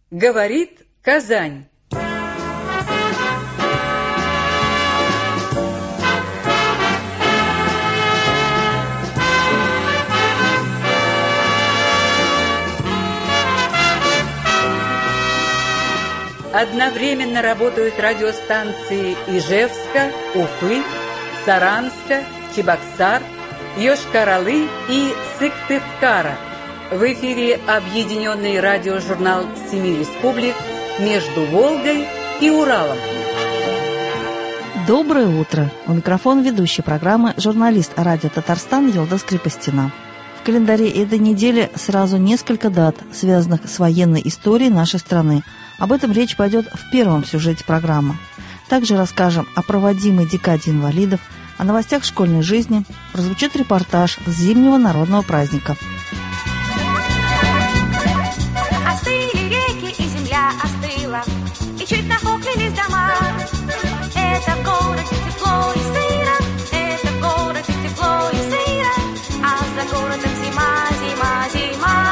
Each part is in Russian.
Говорит Казань. Одновременно работают радиостанции Ижевска, Уфы, Саранска, Чебоксар, Йошкар-Олы и Сыктывкара. В эфире объединенный радиожурнал «Семи республик» между Волгой и Уралом. Доброе утро! У микрофона ведущая программы журналист радио «Татарстан» Елдас Крепостина. В календаре этой недели сразу несколько дат, связанных с военной историей нашей страны. Об этом речь пойдет в первом сюжете программы. Также расскажем о проводимой декаде инвалидов, о новостях школьной жизни, прозвучит репортаж с зимнего народного праздника. Остыли реки, и земля остыла, и чуть нахохлились дома. Это в городе тепло и сыро, это в городе тепло и сыро, а за городом зима, зима, зима.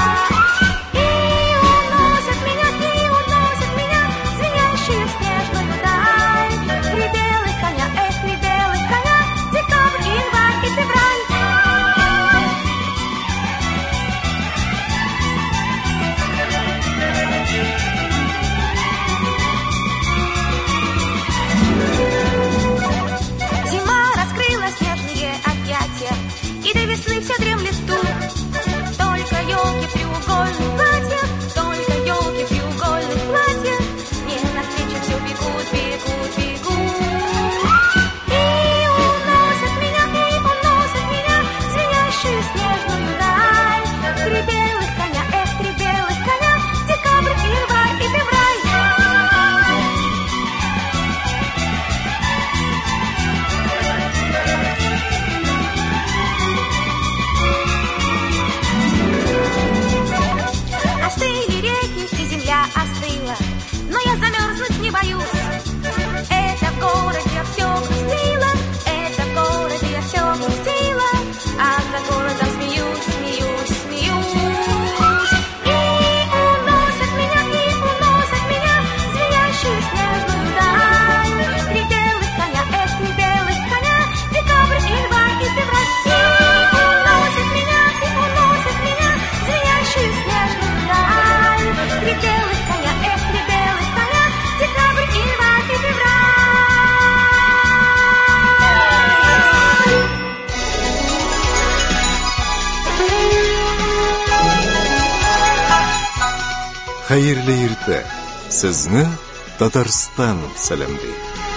И до весны все дремлет тут. Только елки в треугольных платьях, только елки в треугольных платьях. Мне навстречу все бегут, бегут, бегут. И уносят меня, звенящую снежную даль. Три белых коня, три белых коня, декабрь, январь и февраль. Остыла, но я замерзнуть не боюсь. Это в городе я все грустила, это в городе я все грустила, а за городом смеюсь, смеюсь, смеюсь. И уносят меня, звенящую снежную даль. Три белых коня, три белых коня, декабрь, январь и февраль. И уносят меня, звенящую снежную даль. Три белых Хәерле иртә. Сезне Татарстан сәламлый.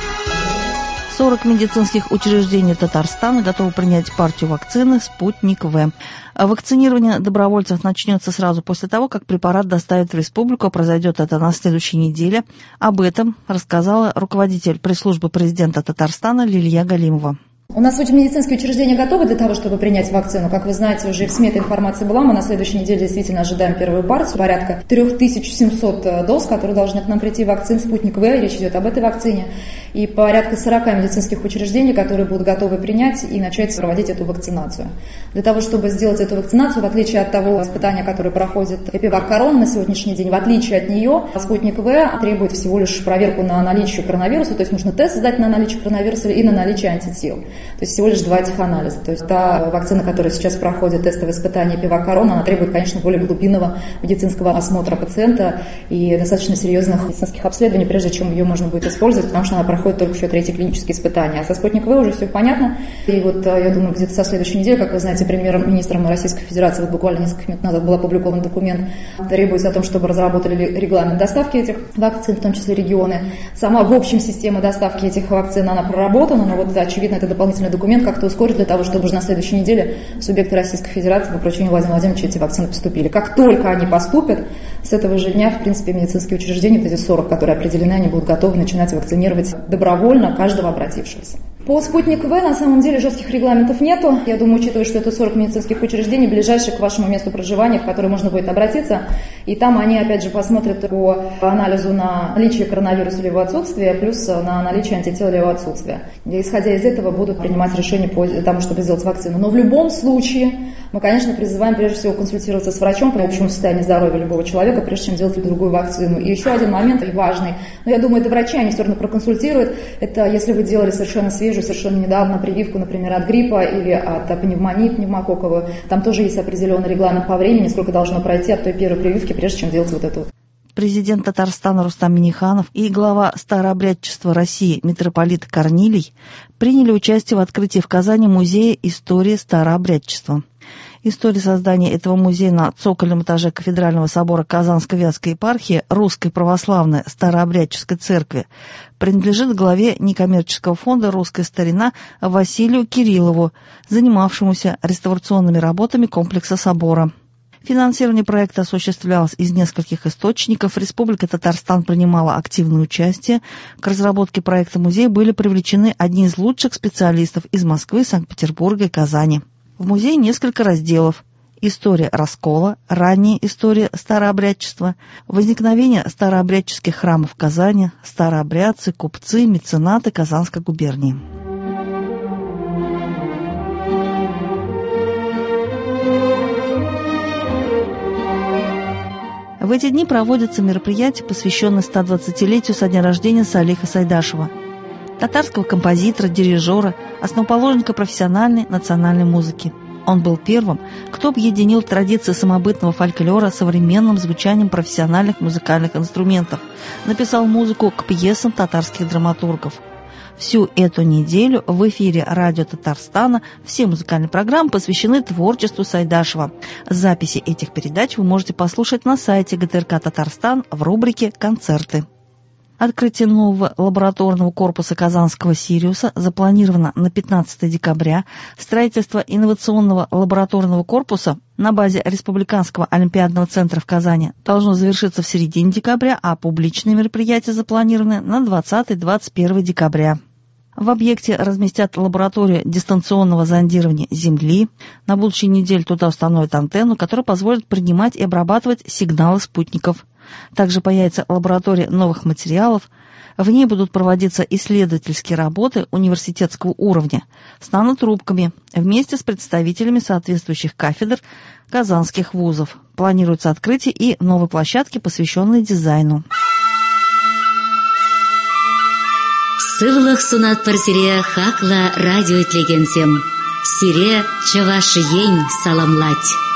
40 медицинских учреждений Татарстана готовы принять партию вакцины «Спутник В». Вакцинирование добровольцев начнется сразу после того, как препарат доставят в республику. Произойдет это на следующей неделе. Об этом рассказала руководитель пресс-службы президента Татарстана Лилия Галимова. У нас медицинские учреждения готовы для того, чтобы принять вакцину. Как вы знаете, уже в СМИ эта информация была. Мы на следующей неделе действительно ожидаем первую партию. Порядка 3700 доз, которые должны к нам прийти вакцин «Спутник В». Речь идет об этой вакцине. И порядка 40 медицинских учреждений, которые будут готовы принять и начать проводить эту вакцинацию. Для того, чтобы сделать эту вакцинацию, в отличие от того испытания, которое проходит Эпивак Корона на сегодняшний день, в отличие от нее, «Спутник В» требует всего лишь проверку на наличие коронавируса, то есть нужно тест сдать на наличие коронавируса и на наличие антител. То есть всего лишь 2 этих анализа. То есть та вакцина, которая сейчас проходит тестовое испытание Эпивак Корона, она требует, конечно, более глубинного медицинского осмотра пациента и достаточно серьезных медицинских обследований, прежде чем ее можно будет использовать, потому что она проходит только еще 3-е клинические испытания. А со «Спутник В» уже все понятно. И вот я думаю, где-то со следующей недели, как вы знаете, премьер-министром Российской Федерации, вот буквально несколько минут назад был опубликован документ, требуется о том, чтобы разработали регламент доставки этих вакцин, в том числе регионы. Сама в общем система доставки этих вакцин, она проработана, но вот очевидно, это дополнительный документ как-то ускорить для того, чтобы уже на следующей неделе субъекты Российской Федерации по поручению Владимира Владимировича эти вакцины поступили. Как только они поступят, с этого же дня, в принципе, медицинские учреждения, вот эти 40, которые определены, они будут готовы начинать вакцинировать добровольно каждого обратившегося. По «Спутник В» на самом деле жестких регламентов нету. Я думаю, учитывая, что это 40 медицинских учреждений, ближайшие к вашему месту проживания, в которое можно будет обратиться. И там они, опять же, посмотрят по анализу на наличие коронавируса или его отсутствие, плюс на наличие антител или его отсутствие. И, исходя из этого, будут принимать решение по тому, чтобы сделать вакцину. Но в любом случае Мы, конечно, призываем прежде всего консультироваться с врачом по общему состоянию здоровья любого человека, прежде чем делать другую вакцину. И еще один момент важный, но я думаю, это врачи, они все равно проконсультируют, это если вы делали совершенно свежую, совершенно недавно прививку, например, от гриппа или от пневмонии пневмококковой, там тоже есть определенный регламент по времени, сколько должно пройти от той первой прививки, прежде чем делать вот эту. Президент Татарстана Рустам Минниханов и глава Старообрядчества России митрополит Корнилий приняли участие в открытии в Казани музея истории Старообрядчества. История создания этого музея на цокольном этаже Кафедрального собора Казанской Вятской епархии Русской Православной Старообрядческой Церкви принадлежит главе некоммерческого фонда «Русская старина» Василию Кириллову, занимавшемуся реставрационными работами комплекса собора. Финансирование проекта осуществлялось из нескольких источников. Республика Татарстан принимала активное участие. К разработке проекта музея были привлечены одни из лучших специалистов из Москвы, Санкт-Петербурга и Казани. В музее несколько разделов. История раскола, ранняя история старообрядчества, возникновение старообрядческих храмов в Казани, старообрядцы, купцы, меценаты Казанской губернии. В эти дни проводятся мероприятия, посвященные 120-летию со дня рождения Салиха Сайдашева, татарского композитора, дирижера, основоположника профессиональной национальной музыки. Он был первым, кто объединил традиции самобытного фольклора с современным звучанием профессиональных музыкальных инструментов, написал музыку к пьесам татарских драматургов. Всю эту неделю в эфире радио Татарстана все музыкальные программы посвящены творчеству Сайдашева. Записи этих передач вы можете послушать на сайте ГТРК Татарстан в рубрике «Концерты». Открытие нового лабораторного корпуса Казанского Сириуса запланировано на 15 декабря. Строительство инновационного лабораторного корпуса на базе Республиканского олимпиадного центра в Казани должно завершиться в середине декабря, а публичные мероприятия запланированы на 20-21 декабря. В объекте разместят лабораторию дистанционного зондирования Земли. На будущей неделе туда установят антенну, которая позволит принимать и обрабатывать сигналы спутников. Также появится лаборатория новых материалов. В ней будут проводиться исследовательские работы университетского уровня с нанотрубками вместе с представителями соответствующих кафедр казанских вузов. Планируется открытие и новой площадки, посвященной дизайну. Сывлых сунат парсире хакла радио итлегенсем. Сире чавашиень саламлать.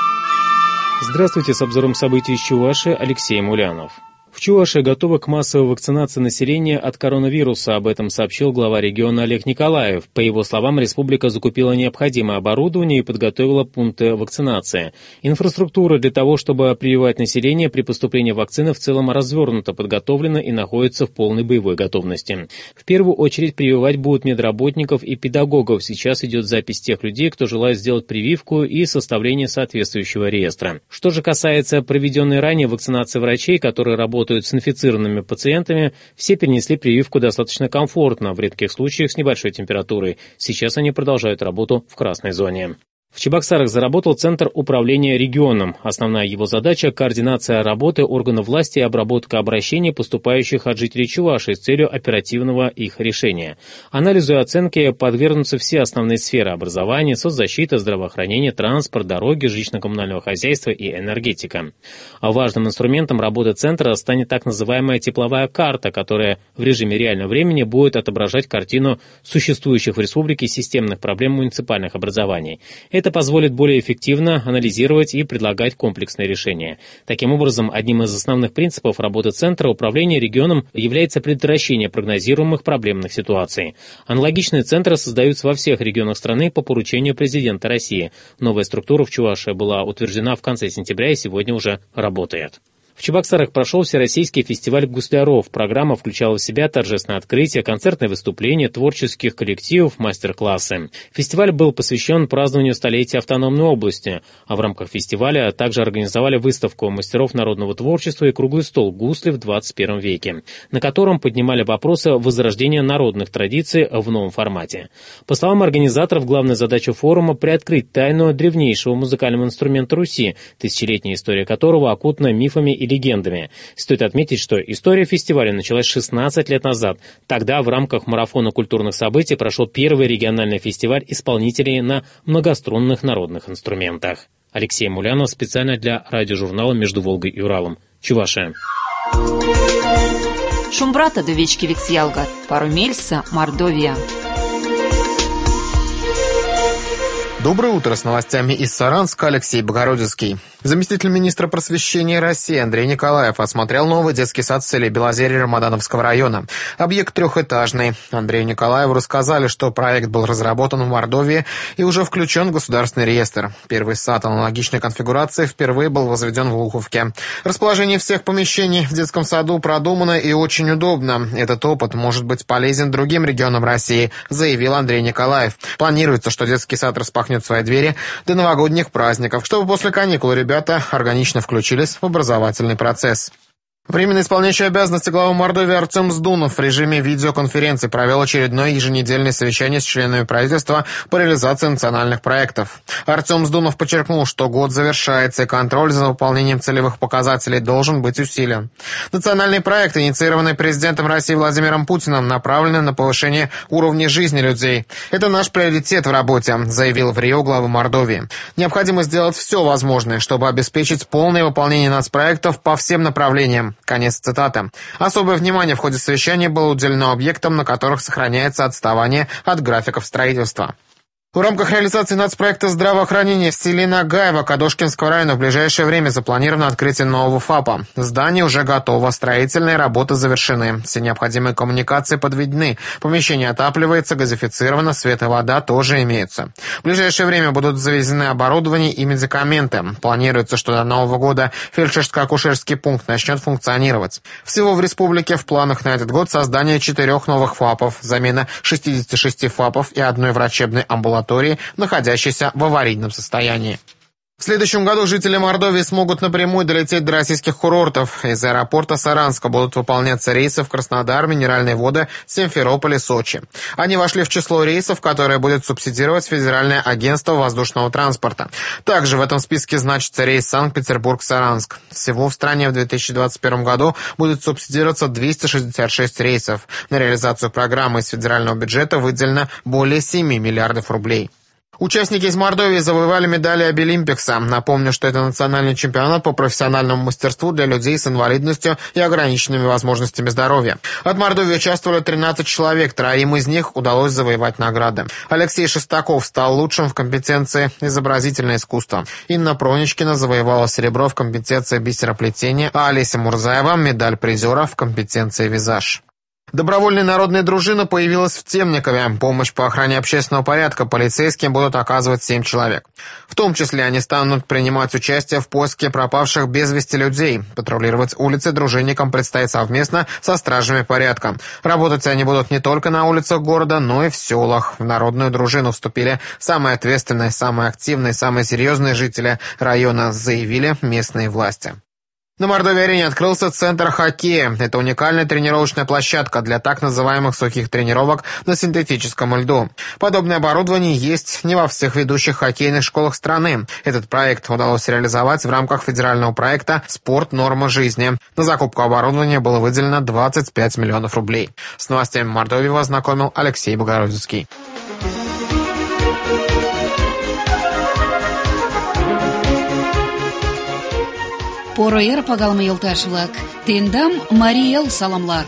Здравствуйте, с обзором событий из Чувашии Алексей Мулянов. В Чувашии готовы к массовой вакцинации населения от коронавируса. Об этом сообщил глава региона Олег Николаев. По его словам, республика закупила необходимое оборудование и подготовила пункты вакцинации. Инфраструктура для того, чтобы прививать население при поступлении вакцины, в целом развернута, подготовлена и находится в полной боевой готовности. В первую очередь прививать будут медработников и педагогов. Сейчас идет запись тех людей, кто желает сделать прививку, и составление соответствующего реестра. Что же касается проведенной ранее вакцинации врачей, которые работают с инфицированными пациентами, все перенесли прививку достаточно комфортно, в редких случаях с небольшой температурой. Сейчас они продолжают работу в красной зоне. В Чебоксарах заработал Центр управления регионом. Основная его задача – координация работы органов власти и обработка обращений, поступающих от жителей Чувашии, с целью оперативного их решения. Анализу и оценке подвергнутся все основные сферы образования, соцзащита, здравоохранение, транспорт, дороги, жилищно-коммунального хозяйства и энергетика. А важным инструментом работы Центра станет так называемая тепловая карта, которая в режиме реального времени будет отображать картину существующих в республике системных проблем муниципальных образований. Это позволит более эффективно анализировать и предлагать комплексные решения. Таким образом, одним из основных принципов работы Центра управления регионом является предотвращение прогнозируемых проблемных ситуаций. Аналогичные центры создаются во всех регионах страны по поручению президента России. Новая структура в Чувашии была утверждена в конце сентября и сегодня уже работает. В Чебоксарах прошел Всероссийский фестиваль гусляров. Программа включала в себя торжественное открытие, концертные выступления, творческих коллективов, мастер-классы. Фестиваль был посвящен празднованию столетия автономной области, а в рамках фестиваля также организовали выставку мастеров народного творчества и круглый стол «Гусли в 21 веке», на котором поднимали вопросы возрождения народных традиций в новом формате. По словам организаторов, главная задача форума – приоткрыть тайну древнейшего музыкального инструмента Руси, тысячелетняя история которого окутана мифами и и легендами. Стоит отметить, что история фестиваля началась 16 лет назад. Тогда в рамках марафона культурных событий прошел первый региональный фестиваль исполнителей на многострунных народных инструментах. Алексей Мулянов специально для радиожурнала «Между Волгой и Уралом». Чувашия. Шумбрата до вечки Виксьялга, пару Мельса, Мордовия. Доброе утро, с новостями из Саранска Алексей Богородицкий. Заместитель министра просвещения России Андрей Николаев осмотрел новый детский сад в селе Белозерье Рамадановского района. Объект трехэтажный. Андрею Николаеву рассказали, что проект был разработан в Мордовии и уже включен в государственный реестр. Первый сад аналогичной конфигурации впервые был возведен в Луховке. Расположение всех помещений в детском саду продумано и очень удобно. Этот опыт может быть полезен другим регионам России, заявил Андрей Николаев. Планируется, что детский сад распахнет свои двери до новогодних праздников, чтобы после каникул ребята органично включились в образовательный процесс. Временно исполняющий обязанности главы Мордовии Артем Сдунов в режиме видеоконференции провел очередное еженедельное совещание с членами правительства по реализации национальных проектов. Артем Сдунов подчеркнул, что год завершается, и контроль за выполнением целевых показателей должен быть усилен. Национальные проекты, инициированные президентом России Владимиром Путиным, направлены на повышение уровня жизни людей. Это наш приоритет в работе, заявил в Рио глава Мордовии. Необходимо сделать все возможное, чтобы обеспечить полное выполнение нацпроектов по всем направлениям. Конец цитаты. Особое внимание в ходе совещания было уделено объектам, на которых сохраняется отставание от графиков строительства. В рамках реализации нацпроекта здравоохранения в селе Нагаево Кадошкинского района в ближайшее время запланировано открытие нового ФАПа. Здание уже готово, строительные работы завершены, все необходимые коммуникации подведены, помещение отапливается, газифицировано, свет и вода тоже имеются. В ближайшее время будут завезены оборудование и медикаменты. Планируется, что до Нового года фельдшерско-акушерский пункт начнет функционировать. Всего в республике в планах на этот год создание 4 новых ФАПов, замена 66 ФАПов и 1 врачебной амбулатории, находящейся в аварийном состоянии. В следующем году жители Мордовии смогут напрямую долететь до российских курортов. Из аэропорта Саранска будут выполняться рейсы в Краснодар, Минеральные воды, Симферополь и Сочи. Они вошли в число рейсов, которые будет субсидировать Федеральное агентство воздушного транспорта. Также в этом списке значится рейс Санкт-Петербург-Саранск. Всего в стране в 2021 году будет субсидироваться 266 рейсов. На реализацию программы из федерального бюджета выделено более 7 миллиардов рублей. Участники из Мордовии завоевали медали Обилимпикса. Напомню, что это национальный чемпионат по профессиональному мастерству для людей с инвалидностью и ограниченными возможностями здоровья. От Мордовии участвовали 13 человек, 3 из них удалось завоевать награды. Алексей Шестаков стал лучшим в компетенции изобразительное искусство. Инна Проничкина завоевала серебро в компетенции бисероплетения, а Олеся Мурзаева – медаль призера в компетенции визаж. Добровольная народная дружина появилась в Темникове. Помощь по охране общественного порядка полицейским будут оказывать 7 человек. В том числе они станут принимать участие в поиске пропавших без вести людей. Патрулировать улицы дружинникам предстоит совместно со стражами порядка. Работать они будут не только на улицах города, но и в селах. В народную дружину вступили самые ответственные, самые активные, самые серьезные жители района, заявили местные власти. На Мордовии-арене открылся центр хоккея. Это уникальная тренировочная площадка для так называемых сухих тренировок на синтетическом льду. Подобное оборудование есть не во всех ведущих хоккейных школах страны. Этот проект удалось реализовать в рамках федерального проекта «Спорт. Норма жизни». На закупку оборудования было выделено 25 миллионов рублей. С новостями Мордовии вас знакомил Алексей Богородицкий. Поро-ер пагалмы йолташ-влак, тендам Мариэл саламлар.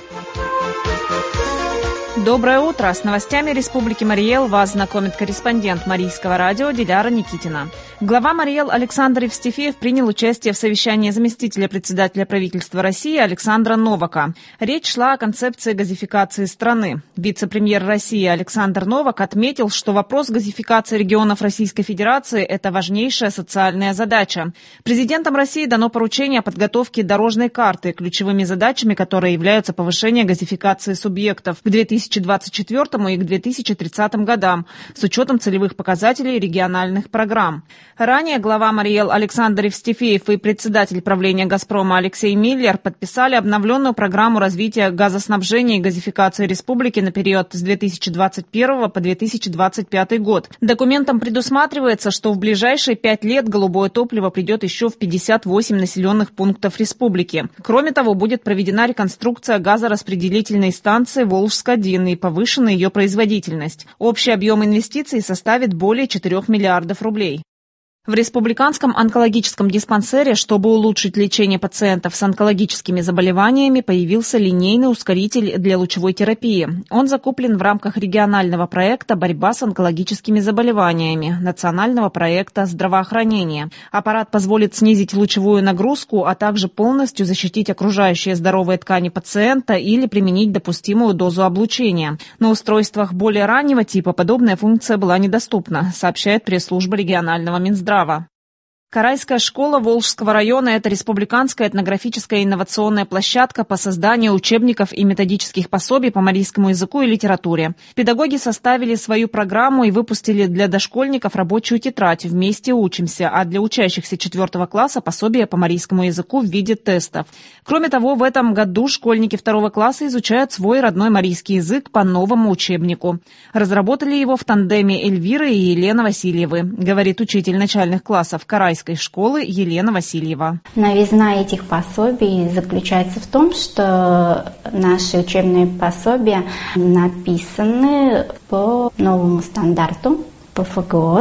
Доброе утро! С новостями Республики Мариэл вас знакомит корреспондент Марийского радио Диляра Никитина. Глава Мариэл Александр Евстифеев принял участие в совещании заместителя председателя правительства России Александра Новака. Речь шла о концепции газификации страны. Вице-премьер России Александр Новак отметил, что вопрос газификации регионов Российской Федерации – это важнейшая социальная задача. Президентом России дано поручение о подготовке дорожной карты, ключевыми задачами которой являются повышение газификации субъектов. К 2030 2024 и к 2030 годам с учетом целевых показателей региональных программ. Ранее глава Мариэл Александр Евстифеев и председатель правления «Газпрома» Алексей Миллер подписали обновленную программу развития газоснабжения и газификации республики на период с 2021 по 2025 год. Документом предусматривается, что в ближайшие 5 лет голубое топливо придет еще в 58 населенных пунктов республики. Кроме того, будет проведена реконструкция газораспределительной станции «Волжск-1» и повышена ее производительность. Общий объем инвестиций составит более 4 миллиардов рублей. В республиканском онкологическом диспансере, чтобы улучшить лечение пациентов с онкологическими заболеваниями, появился линейный ускоритель для лучевой терапии. Он закуплен в рамках регионального проекта «Борьба с онкологическими заболеваниями» национального проекта здравоохранения. Аппарат позволит снизить лучевую нагрузку, а также полностью защитить окружающие здоровые ткани пациента или применить допустимую дозу облучения. На устройствах более раннего типа подобная функция была недоступна, сообщает пресс-служба регионального Минздрава. Карайская школа Волжского района – это республиканская этнографическая инновационная площадка по созданию учебников и методических пособий по марийскому языку и литературе. Педагоги составили свою программу и выпустили для дошкольников рабочую тетрадь «Вместе учимся», а для учащихся 4 класса пособие по марийскому языку в виде тестов. Кроме того, в этом году школьники 2 класса изучают свой родной марийский язык по новому учебнику. Разработали его в тандеме Эльвиры и Елены Васильевы, говорит учитель начальных классов Карайской школы Елена Васильева. Новизна этих пособий заключается в том, что наши учебные пособия написаны по новому стандарту, по ФГОС,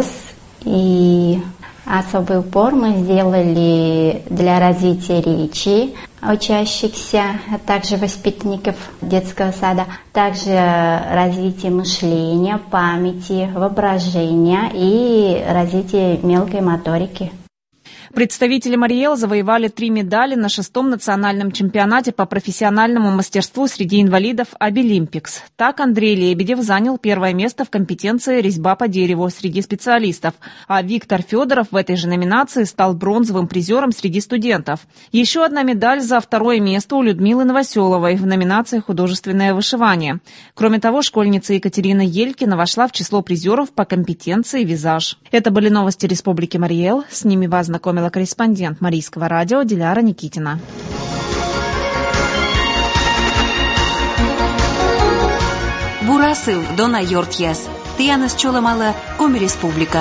и особый упор мы сделали для развития речи учащихся, а также воспитанников детского сада, также развитие мышления, памяти, воображения и развитие мелкой моторики. Представители Мариэл завоевали 3 медали на 6-м национальном чемпионате по профессиональному мастерству среди инвалидов «Обилимпикс». Так Андрей Лебедев занял 1-е место в компетенции «Резьба по дереву» среди специалистов, а Виктор Федоров в этой же номинации стал бронзовым призером среди студентов. Еще одна медаль за 2-е место у Людмилы Новоселовой в номинации «Художественное вышивание». Кроме того, школьница Екатерина Елькина вошла в число призеров по компетенции «Визаж». Это были новости Республики Мариэл. С ними вас знакомила корреспондент Марийского радио Диляра Никитина. Бурасыл Дона Йортьяс. Тианас Чоламала, Коми Республика.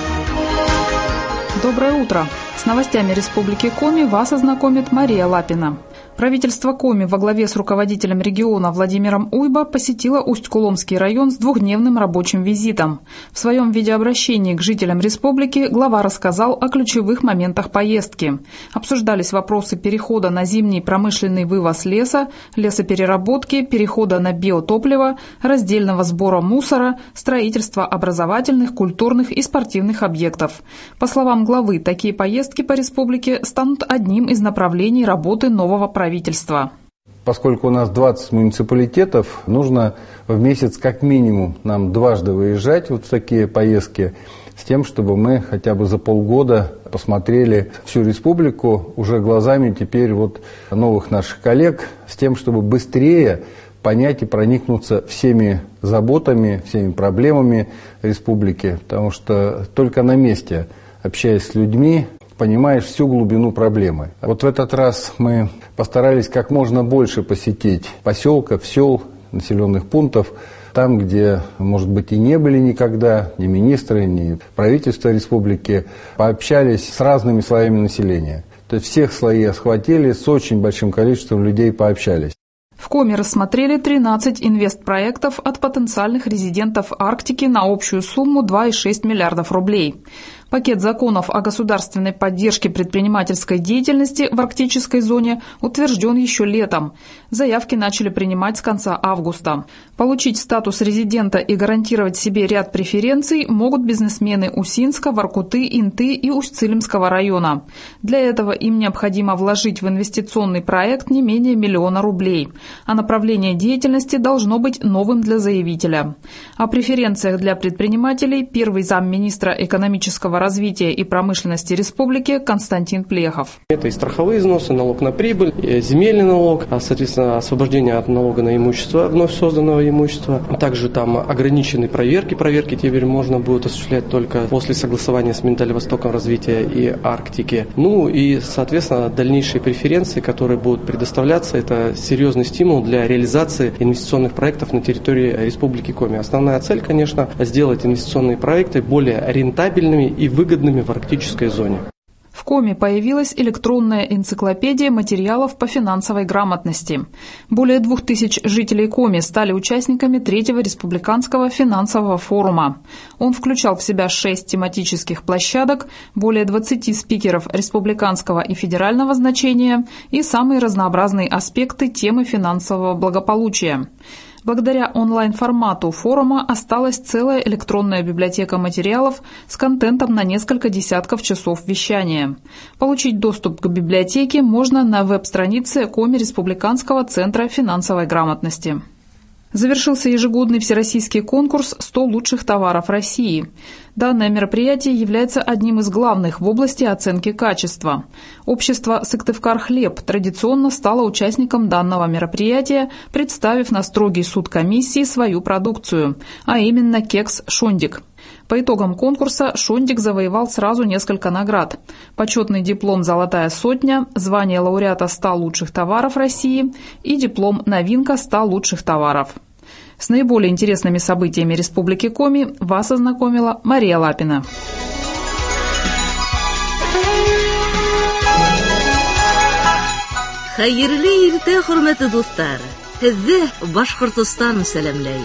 Доброе утро. С новостями Республики Коми вас ознакомит Мария Лапина. Правительство Коми во главе с руководителем региона Владимиром Уйба посетило Усть-Куломский район с 2-дневным рабочим визитом. В своем видеообращении к жителям республики глава рассказал о ключевых моментах поездки. Обсуждались вопросы перехода на зимний промышленный вывоз леса, лесопереработки, перехода на биотопливо, раздельного сбора мусора, строительства образовательных, культурных и спортивных объектов. По словам главы, такие поездки по республике станут одним из направлений работы нового правительства. Поскольку у нас 20 муниципалитетов, нужно в месяц как минимум нам дважды выезжать вот в такие поездки, с тем, чтобы мы хотя бы за полгода посмотрели всю республику уже глазами теперь вот новых наших коллег, с тем, чтобы быстрее понять и проникнуться всеми заботами, всеми проблемами республики, потому что только на месте, общаясь с людьми, понимаешь всю глубину проблемы. Вот в этот раз мы постарались как можно больше посетить поселков, сел, населенных пунктов, там, где, может быть, и не были никогда ни министры, ни правительство республики, пообщались с разными слоями населения. То есть всех слои охватили, с очень большим количеством людей пообщались. В Коми рассмотрели 13 инвестпроектов от потенциальных резидентов Арктики на общую сумму 2,6 миллиардов рублей. Пакет законов о государственной поддержке предпринимательской деятельности в арктической зоне утвержден еще летом. Заявки начали принимать с конца августа. Получить статус резидента и гарантировать себе ряд преференций могут бизнесмены Усинска, Воркуты, Инты и Усть-Цилимского района. Для этого им необходимо вложить в инвестиционный проект не менее 1 миллиона рублей. А направление деятельности должно быть новым для заявителя. О преференциях для предпринимателей первый замминистра экономического развития и промышленности республики Константин Плехов. Это и страховые взносы, налог на прибыль, и земельный налог, соответственно, освобождение от налога на имущество, вновь созданного имущества. Также там ограничены проверки. Проверки теперь можно будет осуществлять только после согласования с Дальневостоком развития и Арктики. Ну и, соответственно, дальнейшие преференции, которые будут предоставляться, это серьезный стимул для реализации инвестиционных проектов на территории Республики Коми. Основная цель, конечно, сделать инвестиционные проекты более рентабельными и выгодными в арктической зоне. В Коми появилась электронная энциклопедия материалов по финансовой грамотности. Более 2000 жителей Коми стали участниками 3-го республиканского финансового форума. Он включал в себя 6 тематических площадок, более 20 спикеров республиканского и федерального значения и самые разнообразные аспекты темы финансового благополучия. Благодаря онлайн-формату форума осталась целая электронная библиотека материалов с контентом на несколько десятков часов вещания. Получить доступ к библиотеке можно на веб-странице Коми Республиканского центра финансовой грамотности. Завершился ежегодный всероссийский конкурс «100 лучших товаров России». Данное мероприятие является одним из главных в области оценки качества. Общество «Сыктывкар-Хлеб» традиционно стало участником данного мероприятия, представив на строгий суд комиссии свою продукцию, а именно кекс «Шондик». По итогам конкурса «Шондик» завоевал сразу несколько наград. Почетный диплом «Золотая сотня», звание лауреата 100 лучших товаров России и диплом «Новинка 100 лучших товаров». С наиболее интересными событиями Республики Коми вас ознакомила Мария Лапина. Хәерле иртә, хөрмәтле дуслар. Һезне Башкортостан сәламләй.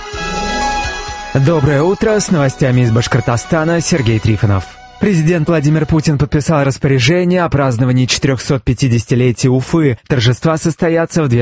Доброе утро, с новостями из Башкортостана Сергей Трифонов. Президент Владимир Путин подписал распоряжение о праздновании 450-летия Уфы. Торжества состоятся в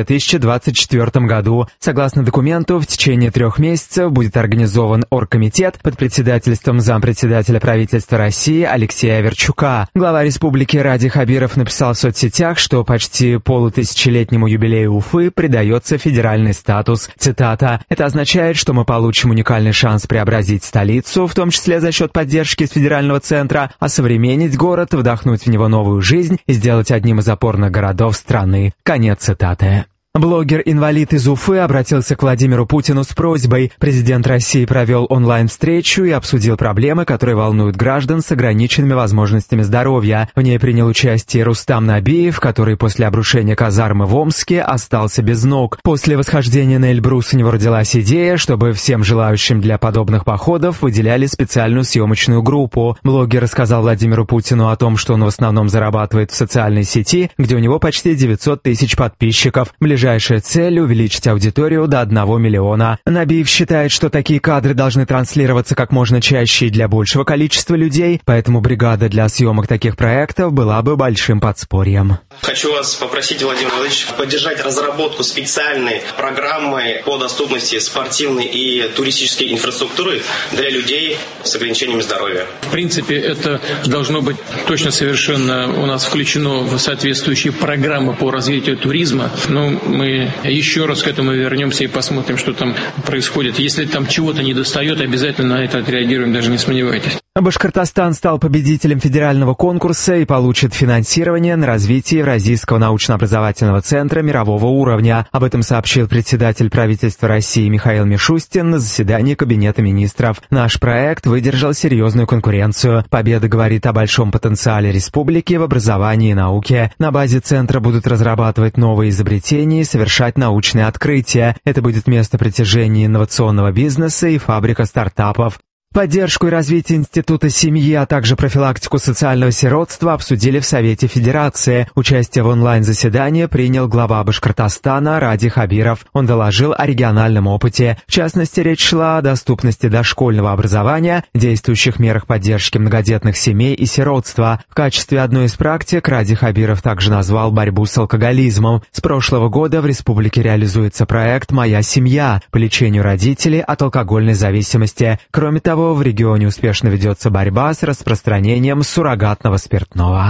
2024 году. Согласно документу, в течение 3 месяцев будет организован оргкомитет под председательством зампредседателя правительства России Алексея Аверчука. Глава республики Ради Хабиров написал в соцсетях, что почти полутысячелетнему юбилею Уфы придается федеральный статус. Цитата: «Это означает, что мы получим уникальный шанс преобразить столицу, в том числе за счет поддержки из федерального центра, осовременить город, вдохнуть в него новую жизнь и сделать одним из опорных городов страны». Конец цитаты. Блогер-инвалид из Уфы обратился к Владимиру Путину с просьбой. Президент России провел онлайн-встречу и обсудил проблемы, которые волнуют граждан с ограниченными возможностями здоровья. В ней принял участие Рустам Набиев, который после обрушения казармы в Омске остался без ног. После восхождения на Эльбрус у него родилась идея, чтобы всем желающим для подобных походов выделяли специальную съемочную группу. Блогер рассказал Владимиру Путину о том, что он в основном зарабатывает в социальной сети, где у него почти 900 тысяч подписчиков. Ближайшая цель – увеличить аудиторию до 1 миллиона. Набиев считает, что такие кадры должны транслироваться как можно чаще и для большего количества людей, поэтому бригада для съемок таких проектов была бы большим подспорьем. Хочу вас попросить, Владимир Владимирович, поддержать разработку специальной программы по доступности спортивной и туристической инфраструктуры для людей с ограничениями здоровья. В принципе, это должно быть точно совершенно у нас включено в соответствующие программы по развитию туризма. Но мы еще раз к этому вернемся и посмотрим, что там происходит. Если там чего-то недостает, обязательно на это отреагируем, даже не сомневайтесь. Башкортостан стал победителем федерального конкурса и получит финансирование на развитие Евразийского научно-образовательного центра мирового уровня. Об этом сообщил председатель правительства России Михаил Мишустин на заседании Кабинета министров. Наш проект выдержал серьезную конкуренцию. Победа говорит о большом потенциале республики в образовании и науке. На базе центра будут разрабатывать новые изобретения и совершать научные открытия. Это будет место притяжения инновационного бизнеса и фабрика стартапов. Поддержку и развитие Института семьи, а также профилактику социального сиротства обсудили в Совете Федерации. Участие в онлайн-заседании принял глава Башкортостана Ради Хабиров. Он доложил о региональном опыте. В частности, речь шла о доступности дошкольного образования, действующих мерах поддержки многодетных семей и сиротства. В качестве одной из практик Ради Хабиров также назвал борьбу с алкоголизмом. С прошлого года в республике реализуется проект «Моя семья» по лечению родителей от алкогольной зависимости. Кроме того, в регионе успешно ведется борьба с распространением суррогатного спиртного.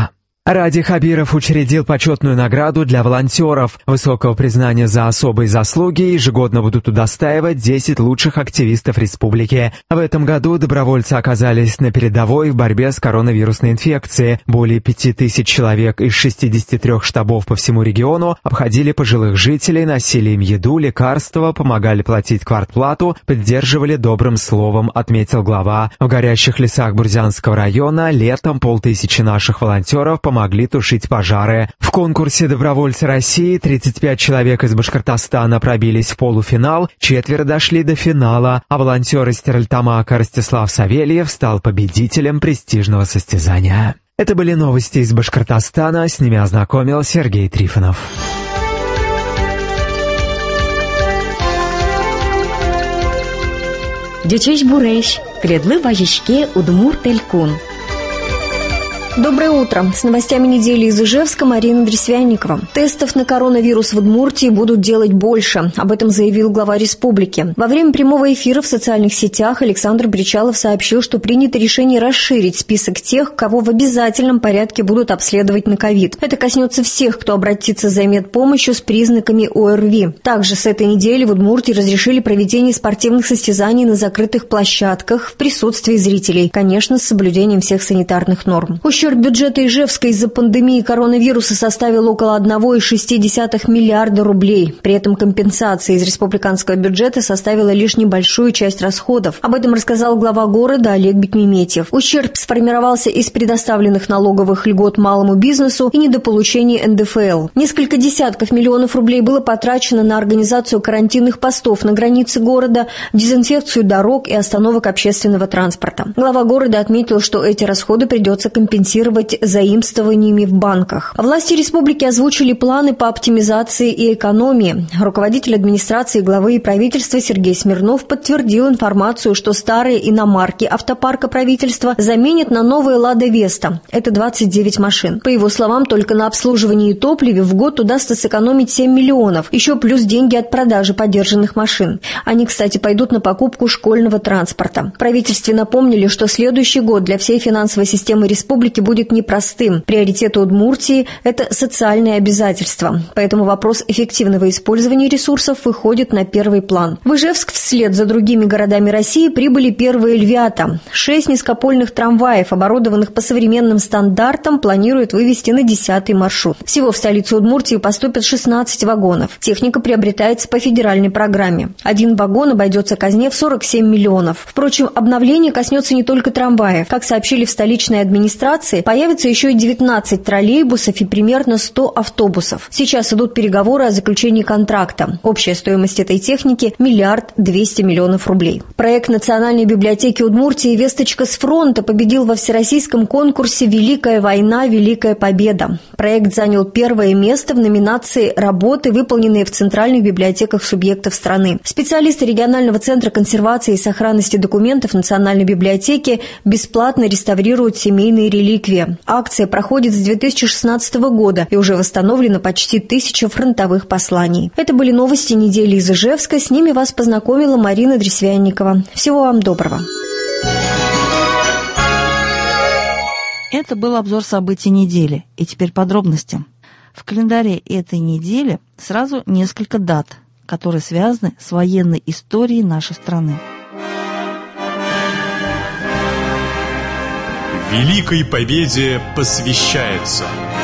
Ради Хабиров учредил почетную награду для волонтеров. Высокого признания за особые заслуги ежегодно будут удостаивать 10 лучших активистов республики. В этом году добровольцы оказались на передовой в борьбе с коронавирусной инфекцией. Более 5000 человек из 63 штабов по всему региону обходили пожилых жителей, носили им еду, лекарства, помогали платить квартплату, поддерживали добрым словом, отметил глава. В горящих лесах Бурзянского района летом 500 наших волонтеров помогли тушить пожары. В конкурсе «Добровольцы России» 35 человек из Башкортостана пробились в полуфинал, 4 дошли до финала, а волонтер из Стерлитамака Ростислав Савельев стал победителем престижного состязания. Это были новости из Башкортостана, с ними ознакомил Сергей Трифонов. Дючеш Буреш, Кредлы Ваешке Удмур Телькун. Доброе утро. С новостями недели из Ижевска Марина Дресвянникова. Тестов на коронавирус в Удмуртии будут делать больше. Об этом заявил глава республики. Во время прямого эфира в социальных сетях Александр Бричалов сообщил, что принято решение расширить список тех, кого в обязательном порядке будут обследовать на ковид. Это коснется всех, кто обратится за медпомощью с признаками ОРВИ. Также с этой недели в Удмуртии разрешили проведение спортивных состязаний на закрытых площадках в присутствии зрителей, конечно, с соблюдением всех санитарных норм. Ущерб бюджета Ижевска из-за пандемии коронавируса составил около 1,6 миллиарда рублей. При этом компенсация из республиканского бюджета составила лишь небольшую часть расходов. Об этом рассказал глава города Олег Бекмеметьев. Ущерб сформировался из предоставленных налоговых льгот малому бизнесу и недополучения НДФЛ. Несколько десятков миллионов рублей было потрачено на организацию карантинных постов на границе города, дезинфекцию дорог и остановок общественного транспорта. Глава города отметил, что эти расходы придется компенсировать заимствованиями в банках. Власти республики озвучили планы по оптимизации и экономии. Руководитель администрации главы и правительства Сергей Смирнов подтвердил информацию, что старые иномарки автопарка правительства заменят на новые «Лада Веста». Это 29 машин. По его словам, только на обслуживании и топливе в год удастся сэкономить 7 миллионов. Еще плюс деньги от продажи подержанных машин. Они, кстати, пойдут на покупку школьного транспорта. В правительстве напомнили, что следующий год для всей финансовой системы республики будет непростым. Приоритет Удмуртии – это социальные обязательства. Поэтому вопрос эффективного использования ресурсов выходит на первый план. В Ижевск вслед за другими городами России прибыли первые «Львята». 6 низкопольных трамваев, оборудованных по современным стандартам, планируют вывести на 10-й маршрут. Всего в столицу Удмуртии поступят 16 вагонов. Техника приобретается по федеральной программе. Один вагон обойдется казне в 47 миллионов. Впрочем, обновление коснется не только трамваев. Как сообщили в столичной администрации, появится еще и 19 троллейбусов и примерно 100 автобусов. Сейчас идут переговоры о заключении контракта. Общая стоимость этой техники – 1 200 000 000 рублей. Проект Национальной библиотеки Удмуртии «Весточка с фронта» победил во всероссийском конкурсе «Великая война. Великая победа». Проект занял первое место в номинации «Работы, выполненные в центральных библиотеках субъектов страны». Специалисты регионального центра консервации и сохранности документов Национальной библиотеки бесплатно реставрируют семейные реликвии. Акция проходит с 2016 года и уже восстановлено почти 1000 фронтовых посланий. Это были новости недели из Ижевска. С ними вас познакомила Марина Дресвянникова. Всего вам доброго. Это был обзор событий недели. И теперь подробности. В календаре этой недели сразу несколько дат, которые связаны с военной историей нашей страны. Великой Победе посвящается.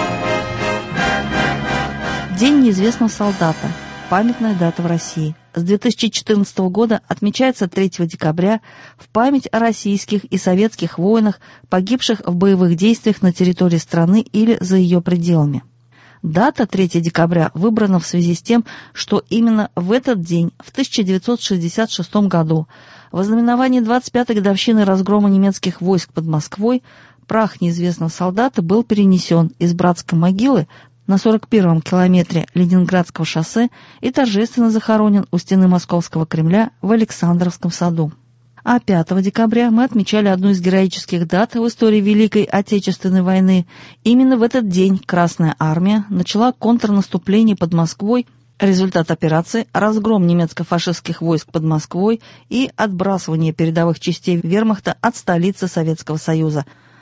День неизвестного солдата. Памятная дата в России. С 2014 года отмечается 3 декабря в память о российских и советских воинах, погибших в боевых действиях на территории страны или за ее пределами. Дата 3 декабря выбрана в связи с тем, что именно в этот день, в 1966 году, в ознаменовании 25-й годовщины разгрома немецких войск под Москвой, прах неизвестного солдата был перенесен из братской могилы на 41-м километре Ленинградского шоссе и торжественно захоронен у стены Московского Кремля в Александровском саду. А 5 декабря мы отмечали одну из героических дат в истории Великой Отечественной войны. Именно в этот день Красная Армия начала контрнаступление под Москвой. Результат операции – разгром немецко-фашистских войск под Москвой и отбрасывание передовых частей вермахта от столицы Советского Союза.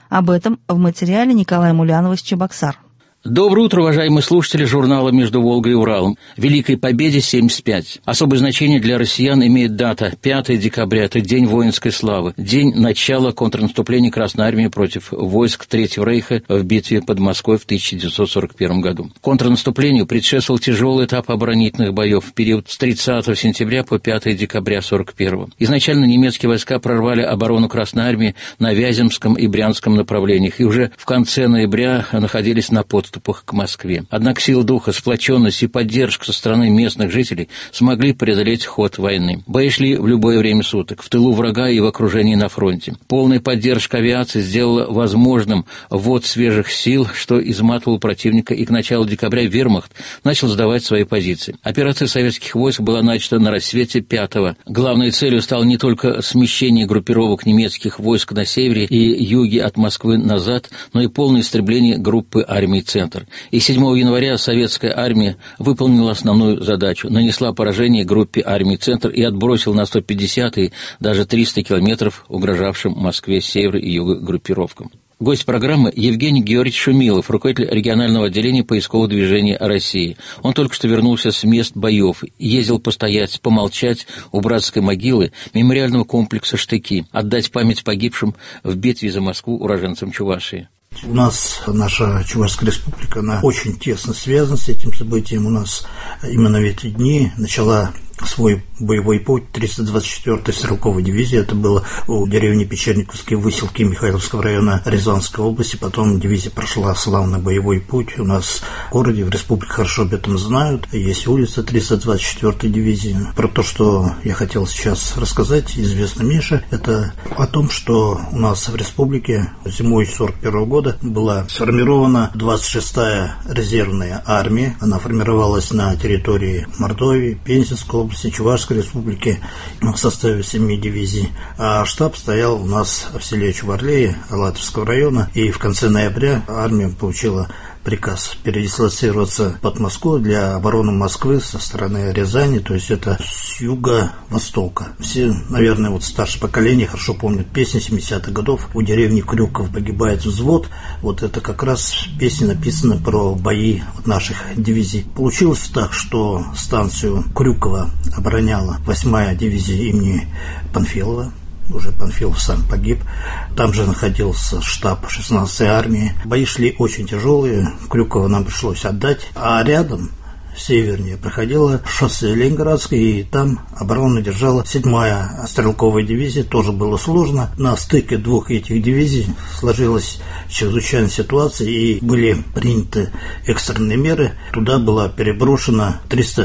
Об этом в материале Николая Мулянова с Чебоксар. Доброе утро, уважаемые слушатели журнала «Между Волгой и Уралом». Великой Победе 75. Особое значение для россиян имеет дата 5 декабря. Это День воинской славы. День начала контрнаступления Красной Армии против войск Третьего Рейха в битве под Москвой в 1941 году. Контрнаступлению предшествовал тяжелый этап оборонительных боев в период с 30 сентября по 5 декабря 1941. Изначально немецкие войска прорвали оборону Красной Армии на Вяземском и Брянском направлениях и уже в конце ноября находились на подступах к Москве. Однако сила духа, сплоченность и поддержка со стороны местных жителей смогли преодолеть ход войны. Бои шли в любое время суток, в тылу врага и в окружении на фронте. Полная поддержка авиации сделала возможным ввод свежих сил, что изматывало противника, и к началу декабря вермахт начал сдавать свои позиции. Операция советских войск была начата на рассвете 5-го. Главной целью стало не только смещение группировок немецких войск на севере и юге от Москвы назад, но и полное истребление группы армий «Центр». И 7 января советская армия выполнила основную задачу, нанесла поражение группе армий «Центр» и отбросила на 150 и даже 300 километров угрожавшим Москве с севера и юга группировкам. Гость программы Евгений Георгиевич Шумилов, руководитель регионального отделения поискового движения России. Он только что вернулся с мест боев, ездил постоять, помолчать у братской могилы мемориального комплекса «Штыки», отдать память погибшим в битве за Москву уроженцам Чувашии. У нас наша Чувашская республика, она очень тесно связана с этим событием. У нас именно в эти дни начала свой боевой путь 324-й стрелковой дивизии. Это было у деревни Печерниковские Выселки Михайловского района Рязанской области. Потом дивизия прошла славный боевой путь. У нас в городе, в республике хорошо об этом знают. Есть улица 324-й дивизии. Про то, что я хотел сейчас рассказать, известно меньше, это о том, что у нас в республике зимой 1941 года была сформирована 26-я резервная армия. Она формировалась на территории Мордовии, Пензенской области, Чувашской республики в составе 7 дивизий. А штаб стоял у нас в селе Чуварлеи Алатырского района. И в конце ноября армия получила приказ передислоцироваться под Москву для обороны Москвы со стороны Рязани, то есть это с юго-востока. Все, наверное, вот старшее поколение хорошо помнят песни 70-х годов «У деревни Крюков погибает взвод». Вот это как раз песня написана про бои наших дивизий. Получилось так, что станцию Крюкова обороняла 8-я дивизия имени Панфилова. Уже Панфилов сам погиб. Там же находился штаб 16-й армии. Бои шли очень тяжелые. Крюково нам пришлось отдать. А рядом, севернее, проходило шоссе Ленинградское, и там оборону держала 7-я стрелковая дивизия. Тоже было сложно. На стыке двух этих дивизий сложилась чрезвычайная ситуация, и были приняты экстренные меры. Туда была переброшена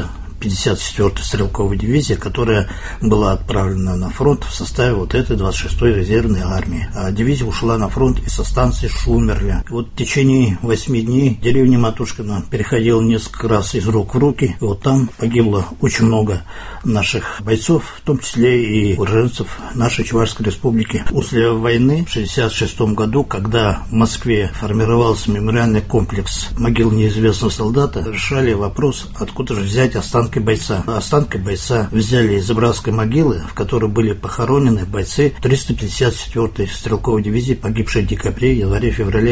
354-я стрелковая дивизия, которая была отправлена на фронт в составе вот этой 26-й резервной армии. А дивизия ушла на фронт и со станции Шумерля. Вот в течение 8 дней деревня Матушкина переходила несколько раз из рук в руки. И вот там погибло очень много наших бойцов, в том числе и уроженцев нашей Чувашской республики. После войны в 1966 году, когда в Москве формировался мемориальный комплекс могил неизвестного солдата, решали вопрос, откуда же взять останки бойца. Останки бойца взяли из братской могилы, в которой были похоронены бойцы 354-й стрелковой дивизии, погибшей в декабре, январе, феврале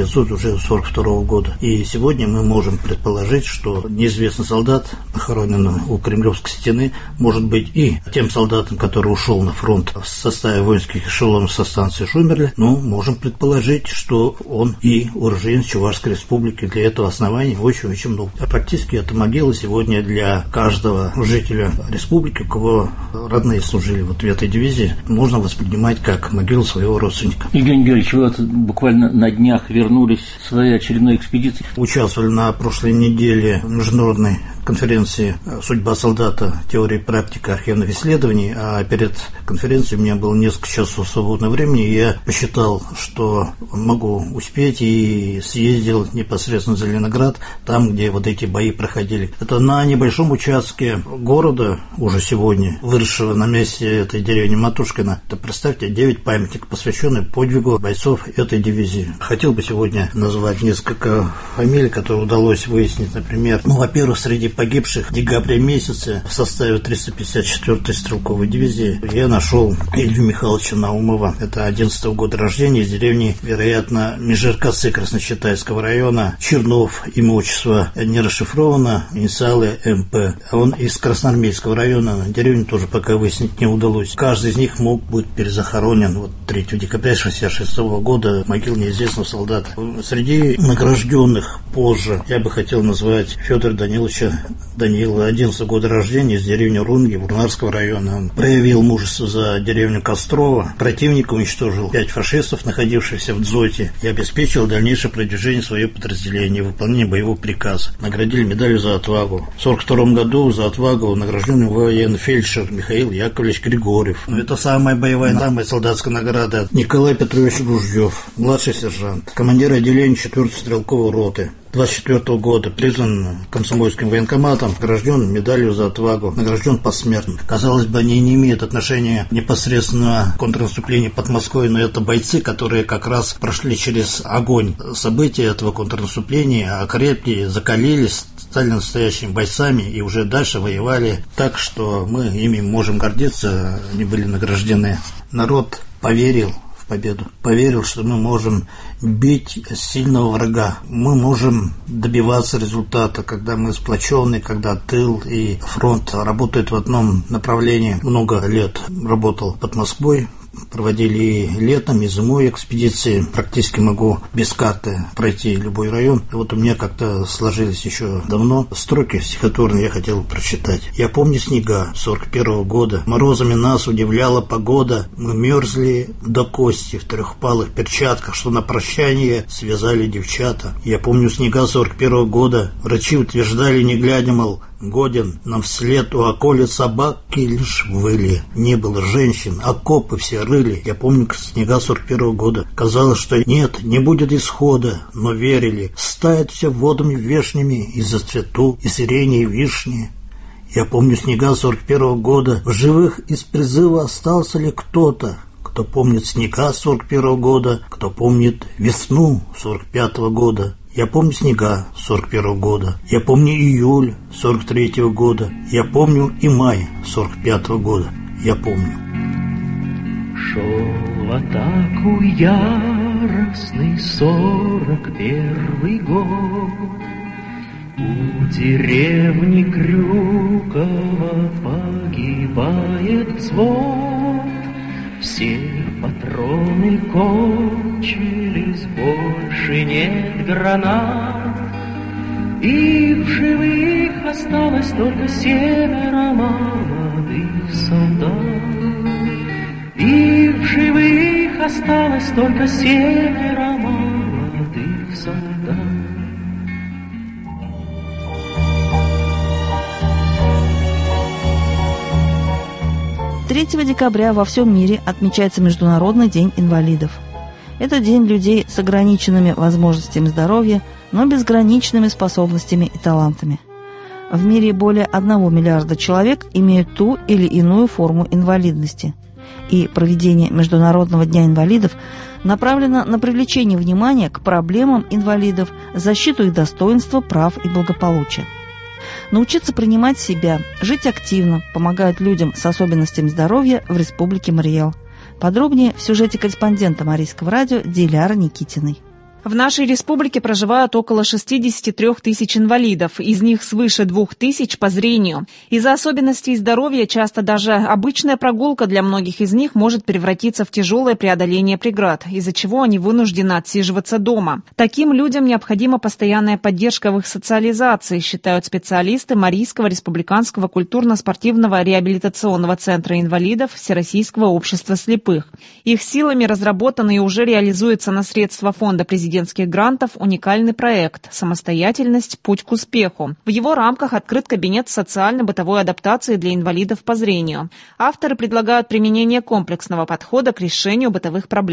1942 года. И сегодня мы можем предположить, что неизвестный солдат, похороненный у Кремлевской стены, может быть и тем солдатом, который ушел на фронт в составе воинских эшелонов со станции Шумерля. Но можем предположить, что он и уроженец Чувашской республики. Для этого оснований очень-очень много. А практически эта могила сегодня для каждого жителя республики, у кого родные служили вот в этой дивизии, можно воспринимать как могилу своего родственника. Евгений Георгиевич, вы вот буквально на днях вернулись с своей очередной экспедиции. Участвовали на прошлой неделе в международной конференции «Судьба солдата. Теория и практика архивных исследований», а перед конференцией у меня было несколько часов свободного времени, и я посчитал, что могу успеть, и съездил непосредственно в Зеленоград, там, где вот эти бои проходили. Это на небольшом участке города, уже сегодня выросшего на месте этой деревни Матушкина. Это, представьте, 9 памятников, посвященных подвигу бойцов этой дивизии. Хотел бы сегодня назвать несколько фамилий, которые удалось выяснить. Например, во-первых, среди погибших в декабре месяце в составе 354-й стрелковой дивизии я нашел Илью Михайловича Наумова. Это 11-го года рождения, из деревни, вероятно, Межеркасы Красночитайского района. Чернов, имя, отчество не расшифровано, инициалы МП. А он из Красноармейского района, деревню тоже пока выяснить не удалось. Каждый из них мог быть перезахоронен 3 декабря 1966 года, могил неизвестного солдата. Среди награжденных позже я бы хотел назвать Федора Даниловича Данилова, 11 года рождения, из деревни Рунги, Бурнарского района. Он проявил мужество за деревню Кострова. Противника уничтожил 5 фашистов, находившихся в Дзоте, и обеспечил дальнейшее продвижение своего подразделения, выполнение боевого приказа. Наградили медалью за отвагу. В 1942 году за отвагу награжден военный фельдшер Михаил Яковлевич Григорьев. Это самая боевая, самая солдатская награда. Николай Петрович Ружьев, младший сержант, командир отделения 4-й стрелковой роты. 1924 года признан комсомольским военкоматом, награжден медалью за отвагу, награжден посмертно. Казалось бы, они не имеют отношения непосредственно к контрнаступлению под Москвой, но это бойцы, которые как раз прошли через огонь событий этого контрнаступления, окрепли, закалились, стали настоящими бойцами и уже дальше воевали так, что мы ими можем гордиться, они были награждены. Народ поверил в победу, поверил, что мы можем бить сильного врага, мы можем добиваться результата, когда мы сплочены, когда тыл и фронт работают в одном направлении. Много лет работал под Москвой, проводили и летом, и зимой экспедиции. Практически могу без карты пройти любой район. И вот у меня как-то сложились еще давно строки стихотворные, я хотел прочитать. Я помню снега 41-го года. Морозами нас удивляла погода. Мы мерзли до кости в трехпалых перчатках, что на прощание связали девчата. Я помню снега 41-го года. Врачи утверждали, не глядя, мол, годен нам вслед у околиц собаки лишь выли. Не было женщин, окопы все рыли. Я помню снега 41-го года. Казалось, что нет, не будет исхода, но верили. Стает все водами вешними и зацвету, и сирени, и вишни. Я помню снега 41-го года. В живых из призыва остался ли кто-то? Кто помнит снега 41-го года, кто помнит весну 45-го года. Я помню снега 41-го года, я помню июль 43-го года, я помню и май 45-го года, я помню. Шел в атаку яростный 41-й год. У деревни Крюково погибает взвод. Все патроны кончились, больше нет гранат, и в живых осталось только 7 молодых солдат. И в живых осталось только 7 молодых солдат. 3 декабря во всем мире отмечается Международный день инвалидов. Это день людей с ограниченными возможностями здоровья, но безграничными способностями и талантами. В мире более 1 миллиарда человек имеют ту или иную форму инвалидности. И проведение Международного дня инвалидов направлено на привлечение внимания к проблемам инвалидов, защиту их достоинства, прав и благополучия. Научиться принимать себя, жить активно помогают людям с особенностями здоровья в Республике Мариэл. Подробнее в сюжете корреспондента Марийского радио Диляра Никитиной. В нашей республике проживают около 63 тысяч инвалидов, из них свыше 2 тысяч по зрению. Из-за особенностей здоровья часто даже обычная прогулка для многих из них может превратиться в тяжелое преодоление преград, из-за чего они вынуждены отсиживаться дома. Таким людям необходима постоянная поддержка в их социализации, считают специалисты Марийского республиканского культурно-спортивного реабилитационного центра инвалидов Всероссийского общества слепых. Их силами разработан и уже реализуется на средства фонда президентских грантов уникальный проект «Самостоятельность. Путь к успеху». В его рамках открыт кабинет социально-бытовой адаптации для инвалидов по зрению. Авторы предлагают применение комплексного подхода к решению бытовых проблем.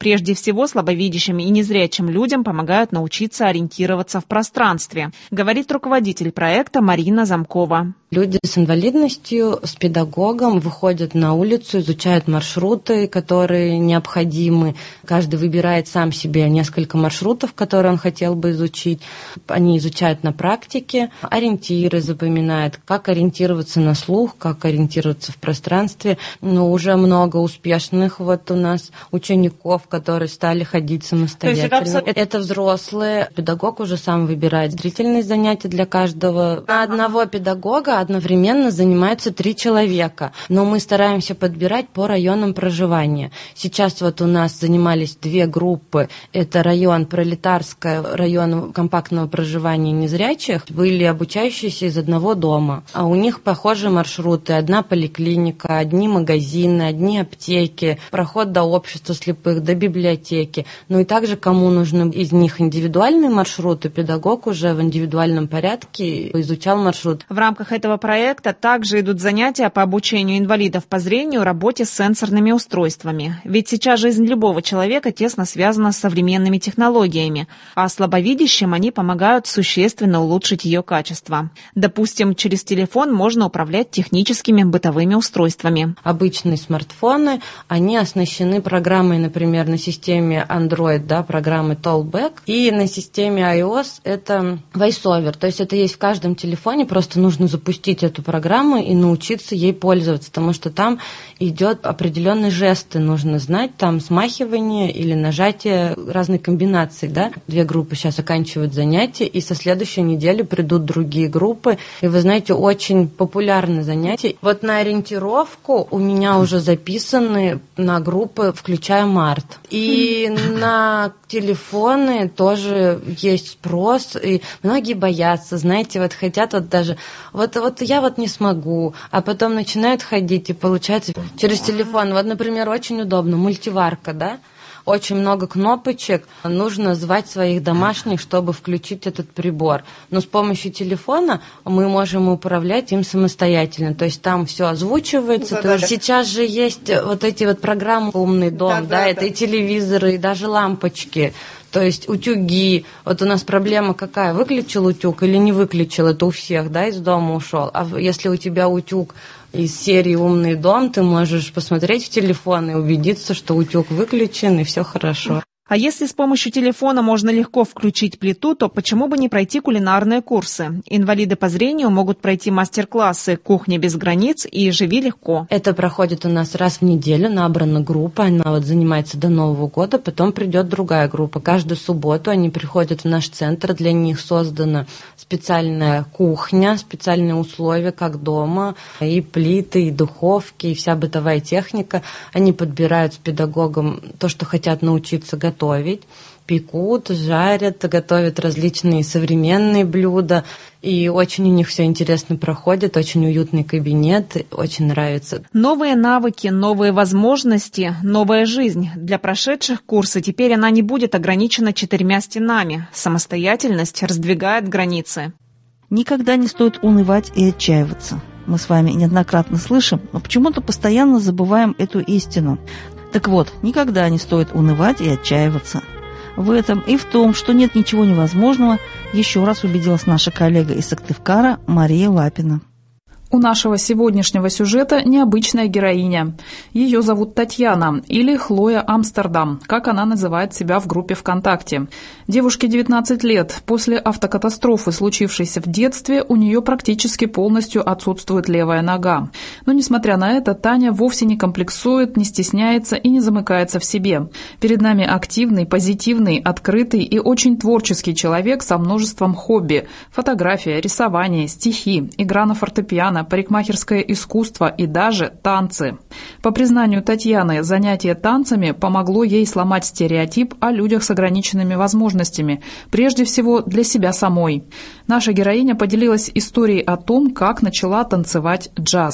Прежде всего, слабовидящим и незрячим людям помогают научиться ориентироваться в пространстве, говорит руководитель проекта Марина Замкова. Люди с инвалидностью с педагогом выходят на улицу, изучают маршруты, которые необходимы. Каждый выбирает сам себе несколько маршрутов, которые он хотел бы изучить. Они изучают на практике, ориентиры запоминают, как ориентироваться на слух, как ориентироваться в пространстве. Но уже много успешных у нас учеников, которые стали ходить самостоятельно. Это взрослые. Педагог уже сам выбирает зрительные занятия для каждого. На одного педагога одновременно занимаются 3 человека, но мы стараемся подбирать по районам проживания. Сейчас у нас занимались 2 группы. Это район Пролетарская, район компактного проживания незрячих. Были обучающиеся из одного дома, а у них похожие маршруты. Одна поликлиника, одни магазины, одни аптеки, проход до общества слепых, до библиотеки. Ну и также, кому нужны из них индивидуальные маршруты, педагог уже в индивидуальном порядке изучал маршрут. В рамках этого проекта также идут занятия по обучению инвалидов по зрению работе с сенсорными устройствами. Ведь сейчас жизнь любого человека тесно связана с современными технологиями, а слабовидящим они помогают существенно улучшить ее качество. Допустим, через телефон можно управлять техническими бытовыми устройствами. Обычные смартфоны, они оснащены программой, например, на системе Android, программы Tollback, и на системе iOS это VoiceOver. То есть это есть в каждом телефоне, просто нужно запустить эту программу и научиться ей пользоваться, потому что там идет определенные жесты, нужно знать, там смахивание или нажатие разной комбинации, 2 группы сейчас оканчивают занятия, и со следующей недели придут другие группы, и вы знаете, очень популярны занятия. На ориентировку у меня уже записаны на группы, включая март. И на телефоны тоже есть спрос, и многие боятся, знаете, хотят даже, я не смогу, а потом начинают ходить, и получается через телефон. Например, очень удобно, мультиварка, очень много кнопочек, нужно звать своих домашних, чтобы включить этот прибор. Но с помощью телефона мы можем управлять им самостоятельно, то есть там все озвучивается. Сейчас же есть эти программы «Умный дом», это и телевизоры, и даже лампочки. То есть утюги. У нас проблема какая? Выключил утюг или не выключил? Это у всех, из дома ушел. А если у тебя утюг из серии «Умный дом», ты можешь посмотреть в телефон и убедиться, что утюг выключен и все хорошо. А если с помощью телефона можно легко включить плиту, то почему бы не пройти кулинарные курсы? Инвалиды по зрению могут пройти мастер-классы «Кухня без границ» и «Живи легко». Это проходит у нас раз в неделю, набрана группа, она занимается до Нового года, потом придет другая группа. Каждую субботу они приходят в наш центр, для них создана специальная кухня, специальные условия, как дома, и плиты, и духовки, и вся бытовая техника. Они подбирают с педагогом то, что хотят научиться готовить, пекут, жарят, готовят различные современные блюда. И очень у них все интересно проходит, очень уютный кабинет, очень нравится. Новые навыки, новые возможности, новая жизнь. Для прошедших курсы теперь она не будет ограничена 4 стенами. Самостоятельность раздвигает границы. Никогда не стоит унывать и отчаиваться. Мы с вами неоднократно слышим, но почему-то постоянно забываем эту истину. Так вот, никогда не стоит унывать и отчаиваться. В этом и в том, что нет ничего невозможного, еще раз убедилась наша коллега из Сыктывкара Мария Лапина. У нашего сегодняшнего сюжета необычная героиня. Ее зовут Татьяна, или Хлоя Амстердам, как она называет себя в группе ВКонтакте. Девушке 19 лет. После автокатастрофы, случившейся в детстве, у нее практически полностью отсутствует левая нога. Но, несмотря на это, Таня вовсе не комплексует, не стесняется и не замыкается в себе. Перед нами активный, позитивный, открытый и очень творческий человек со множеством хобби. Фотография, рисование, стихи, игра на фортепиано, парикмахерское искусство и даже танцы. По признанию Татьяны, занятие танцами помогло ей сломать стереотип о людях с ограниченными возможностями, прежде всего для себя самой. Наша героиня поделилась историей о том, как начала танцевать джаз.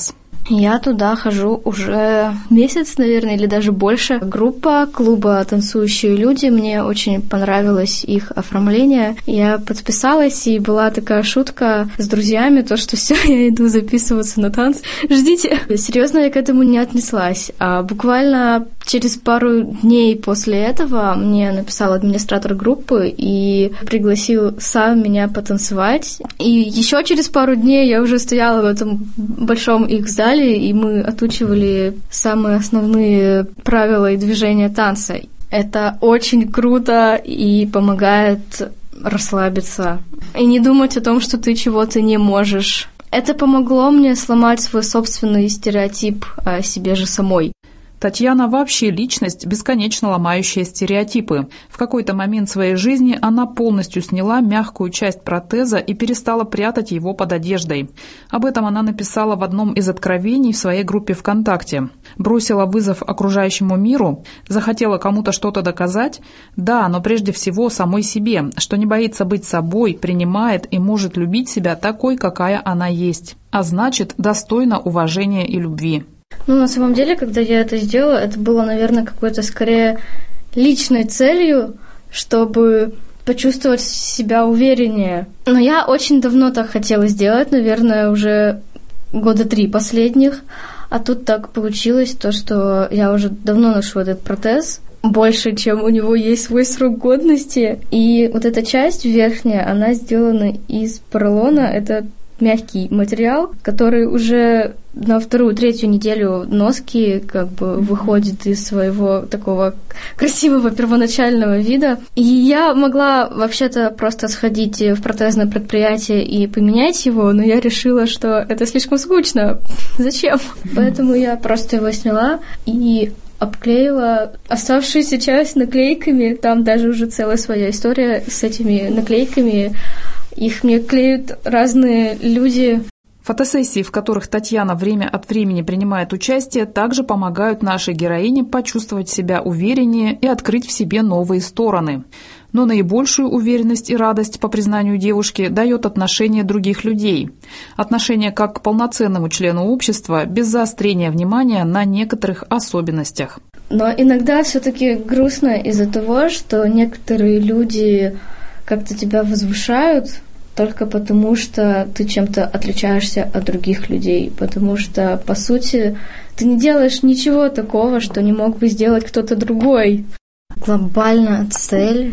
Я туда хожу уже месяц, наверное, или даже больше. Группа клуба «Танцующие люди». Мне очень понравилось их оформление. Я подписалась, и была такая шутка с друзьями, то, что все, я иду записываться на танцы. Ждите. Серьезно, я к этому не отнеслась. А буквально через пару дней после этого мне написал администратор группы и пригласил сам меня потанцевать. И еще через пару дней я уже стояла в этом большом их зале, и мы отучивали самые основные правила и движения танца. Это очень круто и помогает расслабиться и не думать о том, что ты чего-то не можешь. Это помогло мне сломать свой собственный стереотип о себе же самой. Татьяна вообще личность, бесконечно ломающая стереотипы. В какой-то момент своей жизни она полностью сняла мягкую часть протеза и перестала прятать его под одеждой. Об этом она написала в одном из откровений в своей группе ВКонтакте. Бросила вызов окружающему миру, захотела кому-то что-то доказать? Да, но прежде всего самой себе, что не боится быть собой, принимает и может любить себя такой, какая она есть. А значит, достойна уважения и любви. На самом деле, когда я это сделала, это было, наверное, какой-то скорее личной целью, чтобы почувствовать себя увереннее. Но я очень давно так хотела сделать, наверное, уже 3 года последних. А тут так получилось, то, что я уже давно ношу этот протез, больше, чем у него есть свой срок годности. И вот эта часть верхняя, она сделана из поролона. Это мягкий материал, который уже на 2-3 неделю носки выходит из своего такого красивого первоначального вида. И я могла вообще-то просто сходить в протезное предприятие и поменять его, но я решила, что это слишком скучно. Зачем? Поэтому я просто его сняла и обклеила оставшуюся часть наклейками. Там даже уже целая своя история с этими наклейками. Их мне клеют разные люди. Фотосессии, в которых Татьяна время от времени принимает участие, также помогают нашей героине почувствовать себя увереннее и открыть в себе новые стороны. Но наибольшую уверенность и радость, по признанию девушки, дает отношение других людей. Отношение как к полноценному члену общества, без заострения внимания на некоторых особенностях. Но иногда все-таки грустно из-за того, что некоторые люди как-то тебя возвышают только потому, что ты чем-то отличаешься от других людей, потому что, по сути, ты не делаешь ничего такого, что не мог бы сделать кто-то другой. Глобальная цель,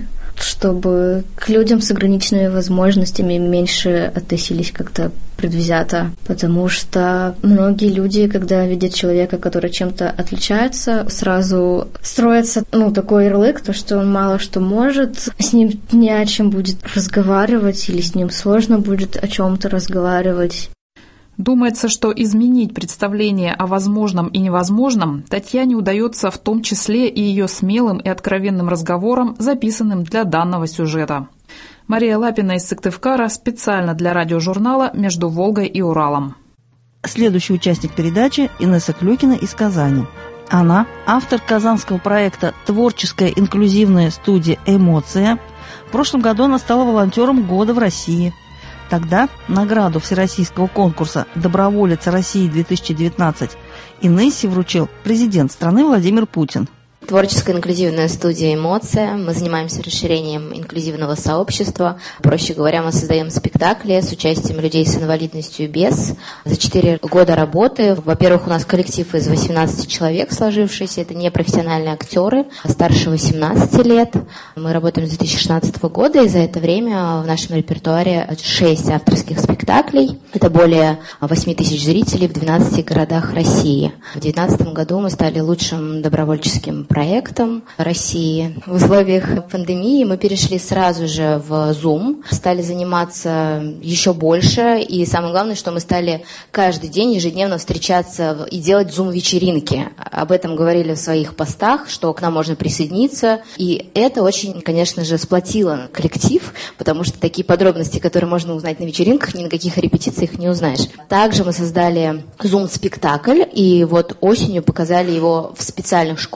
чтобы к людям с ограниченными возможностями меньше относились как-то предвзято, потому что многие люди, когда видят человека, который чем-то отличается, сразу строится такой ярлык, то, что он мало что может, с ним не о чем будет разговаривать, или с ним сложно будет о чем-то разговаривать. Думается, что изменить представление о возможном и невозможном Татьяне удается в том числе и ее смелым и откровенным разговором, записанным для данного сюжета. Мария Лапина из Сыктывкара специально для радиожурнала «Между Волгой и Уралом». Следующий участник передачи – Инесса Клюкина из Казани. Она – автор казанского проекта «Творческая инклюзивная студия «Эмоция». В прошлом году она стала волонтером года в России. Тогда награду всероссийского конкурса «Доброволец России-2019» Инессе вручил президент страны Владимир Путин. Творческая инклюзивная студия «Эмоция». Мы занимаемся расширением инклюзивного сообщества. Проще говоря, мы создаем спектакли с участием людей с инвалидностью и без. За 4 года работы, во-первых, у нас коллектив из 18 человек сложившийся. Это непрофессиональные актеры, старше 18 лет. Мы работаем с 2016 года, и за это время в нашем репертуаре 6 авторских спектаклей. Это более 8 тысяч зрителей в 12 городах России. В 2019 году мы стали лучшим добровольческим проектом России. В условиях пандемии мы перешли сразу же в Zoom, стали заниматься еще больше, и самое главное, что мы стали каждый день ежедневно встречаться и делать Zoom-вечеринки. Об этом говорили в своих постах, что к нам можно присоединиться, и это очень, конечно же, сплотило коллектив, потому что такие подробности, которые можно узнать на вечеринках, ни на каких репетициях не узнаешь. Также мы создали Zoom-спектакль, и вот осенью показали его в специальных школах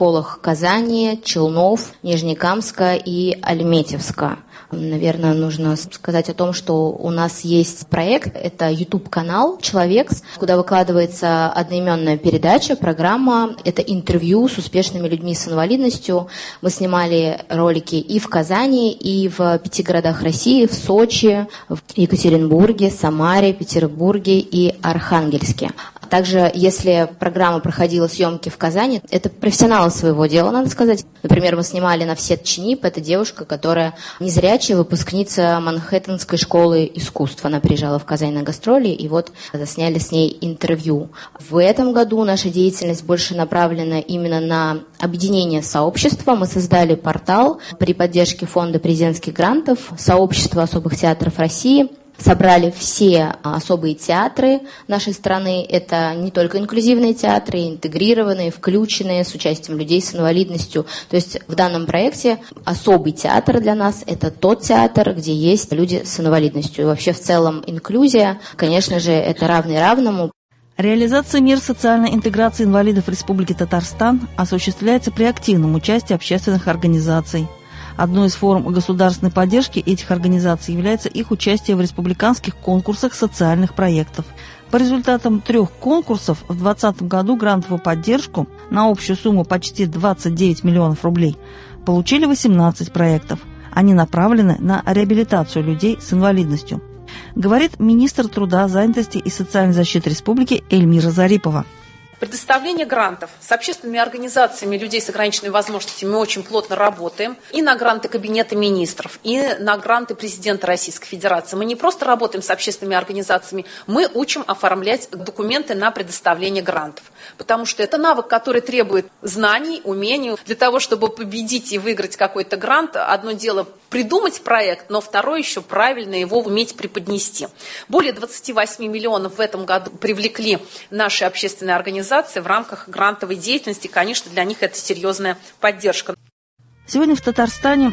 Казани, Челнов, Нижнекамска и Альметьевска. Наверное, нужно сказать о том, что у нас есть проект, это YouTube-канал «Человекс», куда выкладывается одноименная передача, программа, это интервью с успешными людьми с инвалидностью. Мы снимали ролики и в Казани, и в 5 городах России, в Сочи, в Екатеринбурге, Самаре, Петербурге и Архангельске. Также, если программа проходила съемки в Казани, это профессионалы своего дела, надо сказать. Например, мы снимали Навсет Чинип, это девушка, которая незрячая, выпускница Манхэттенской школы искусств. Она приезжала в Казань на гастроли, и вот засняли с ней интервью. В этом году наша деятельность больше направлена именно на объединение сообщества. Мы создали портал при поддержке фонда президентских грантов «Сообщество особых театров России». Собрали все особые театры нашей страны. Это не только инклюзивные театры, интегрированные, включенные, с участием людей с инвалидностью. То есть в данном проекте особый театр для нас – это тот театр, где есть люди с инвалидностью. И вообще в целом инклюзия, конечно же, это равный равному. Реализация мер социальной интеграции инвалидов Республики Татарстан осуществляется при активном участии общественных организаций. Одной из форм государственной поддержки этих организаций является их участие в республиканских конкурсах социальных проектов. По результатам 3 конкурсов в 2020 году грантовую поддержку на общую сумму почти 29 миллионов рублей получили 18 проектов. Они направлены на реабилитацию людей с инвалидностью, говорит министр труда, занятости и социальной защиты республики Эльмира Зарипова. Предоставление грантов с общественными организациями людей с ограниченными возможностями мы очень плотно работаем. И на гранты Кабинета министров, и на гранты президента Российской Федерации. Мы не просто работаем с общественными организациями, мы учим оформлять документы на предоставление грантов. Потому что это навык, который требует знаний, умений. Для того, чтобы победить и выиграть какой-то грант, одно дело придумать проект, но второе еще правильно его уметь преподнести. Более 28 миллионов в этом году привлекли наши общественные организации в рамках грантовой деятельности. Конечно, для них это серьезная поддержка. Сегодня в Татарстане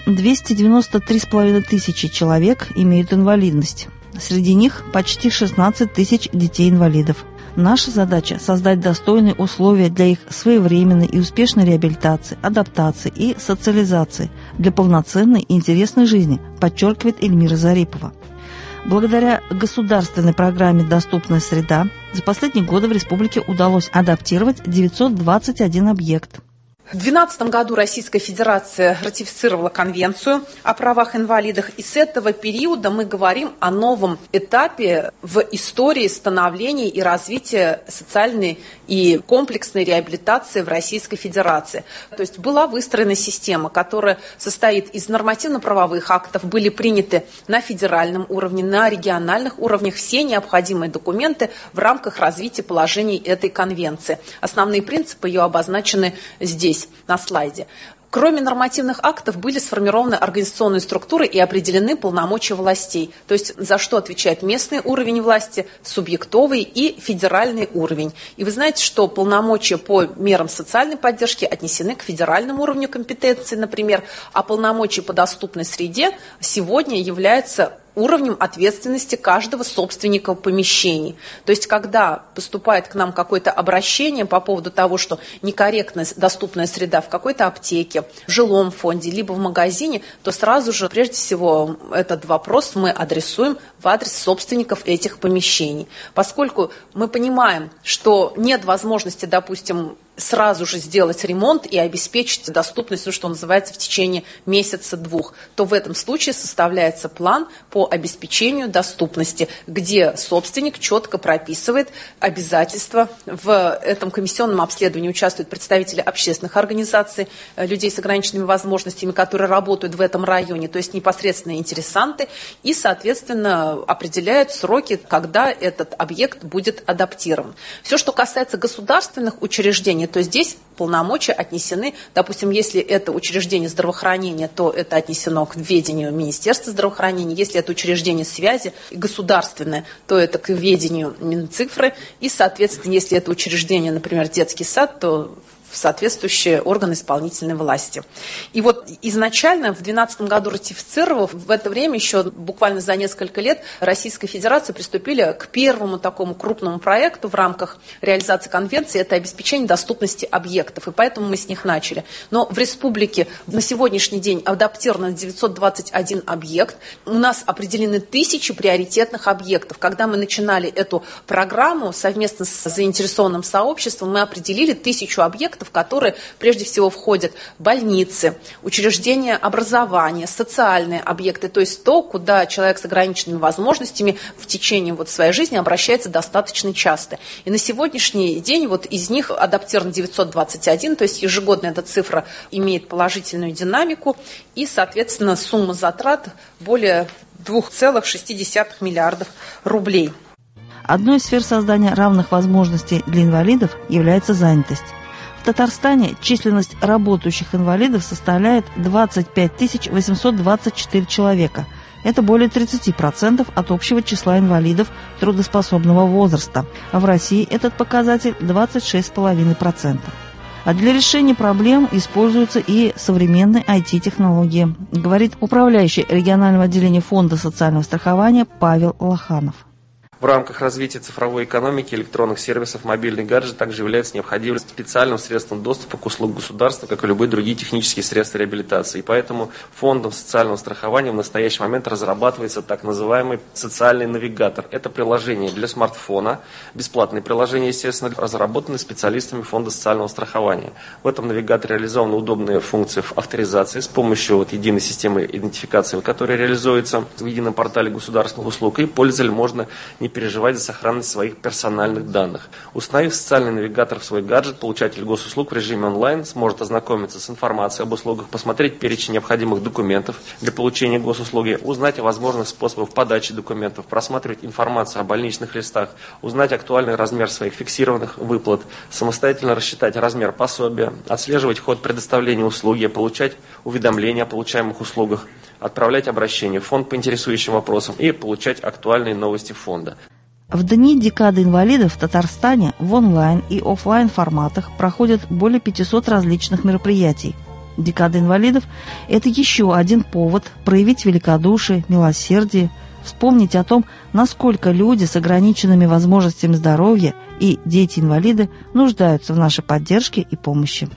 293,5 тысячи человек имеют инвалидность. Среди них почти 16 тысяч детей-инвалидов. Наша задача – создать достойные условия для их своевременной и успешной реабилитации, адаптации и социализации для полноценной и интересной жизни, подчеркивает Эльмира Зарипова. Благодаря государственной программе «Доступная среда» за последние годы в республике удалось адаптировать 921 объект. В 2012 году Российская Федерация ратифицировала Конвенцию о правах инвалидов, и с этого периода мы говорим о новом этапе в истории становления и развития социальной и комплексной реабилитации в Российской Федерации. То есть была выстроена система, которая состоит из нормативно-правовых актов, были приняты на федеральном уровне, на региональных уровнях все необходимые документы в рамках развития положений этой конвенции. Основные принципы ее обозначены здесь, на слайде. Кроме нормативных актов были сформированы организационные структуры и определены полномочия властей. То есть за что отвечает местный уровень власти, субъектовый и федеральный уровень. И вы знаете, что полномочия по мерам социальной поддержки отнесены к федеральному уровню компетенции, например, а полномочия по доступной среде сегодня являются уровнем ответственности каждого собственника помещений. То есть, когда поступает к нам какое-то обращение по поводу того, что некорректная доступная среда в какой-то аптеке, в жилом фонде, либо в магазине, то сразу же, прежде всего, этот вопрос мы адресуем в адрес собственников этих помещений. Поскольку мы понимаем, что нет возможности, допустим, сразу же сделать ремонт и обеспечить доступность, ну, что называется, в течение месяца-двух, то в этом случае составляется план по обеспечению доступности, где собственник четко прописывает обязательства. В этом комиссионном обследовании участвуют представители общественных организаций, людей с ограниченными возможностями, которые работают в этом районе, то есть непосредственно интересанты, и, соответственно, определяют сроки, когда этот объект будет адаптирован. Все, что касается государственных учреждений, то здесь полномочия отнесены, допустим, если это учреждение здравоохранения, то это отнесено к ведению Министерства здравоохранения, если это учреждение связи государственное, то это к ведению Минцифры, и, соответственно, если это учреждение, например, детский сад, то в соответствующие органы исполнительной власти. И вот изначально в 2012 году ратифицировав, в это время еще буквально за несколько лет Российская Федерация приступили к первому такому крупному проекту в рамках реализации конвенции, это обеспечение доступности объектов, и поэтому мы с них начали. Но в республике на сегодняшний день адаптировано 921 объект, у нас определены 1000 приоритетных объектов. Когда мы начинали эту программу совместно с заинтересованным сообществом, мы определили 1000 объектов, которые прежде всего входят больницы, учреждения образования, социальные объекты, то есть то, куда человек с ограниченными возможностями в течение своей жизни обращается достаточно часто. И на сегодняшний день из них адаптирован 921, то есть ежегодно эта цифра имеет положительную динамику, и, соответственно, сумма затрат более 2,6 миллиардов рублей. Одной из сфер создания равных возможностей для инвалидов является занятость. В Татарстане численность работающих инвалидов составляет 25 824 человека. Это более 30% от общего числа инвалидов трудоспособного возраста. А в России этот показатель 26,5%. А для решения проблем используются и современные IT-технологии, говорит управляющий регионального отделения Фонда социального страхования Павел Лоханов. В рамках развития цифровой экономики электронных сервисов мобильный гаджет также является необходимым специальным средством доступа к услугам государства, как и любые другие технические средства реабилитации. И поэтому Фондом социального страхования в настоящий момент разрабатывается так называемый социальный навигатор. Это приложение для смартфона, бесплатное приложение, естественно, разработанное специалистами Фонда социального страхования. В этом навигаторе реализованы удобные функции авторизации с помощью единой системы идентификации, которая реализуется в едином портале государственных услуг, и пользователь можно не переживать за сохранность своих персональных данных. Установив социальный навигатор в свой гаджет, получатель госуслуг в режиме онлайн сможет ознакомиться с информацией об услугах, посмотреть перечень необходимых документов для получения госуслуги, узнать о возможных способах подачи документов, просматривать информацию о больничных листах, узнать актуальный размер своих фиксированных выплат, самостоятельно рассчитать размер пособия, отслеживать ход предоставления услуги, получать уведомления о получаемых услугах, отправлять обращения в фонд по интересующим вопросам и получать актуальные новости фонда. В дни декады инвалидов в Татарстане в онлайн и офлайн форматах проходят более 500 различных мероприятий. Декада инвалидов – это еще один повод проявить великодушие, милосердие, вспомнить о том, насколько люди с ограниченными возможностями здоровья и дети-инвалиды нуждаются в нашей поддержке и помощи.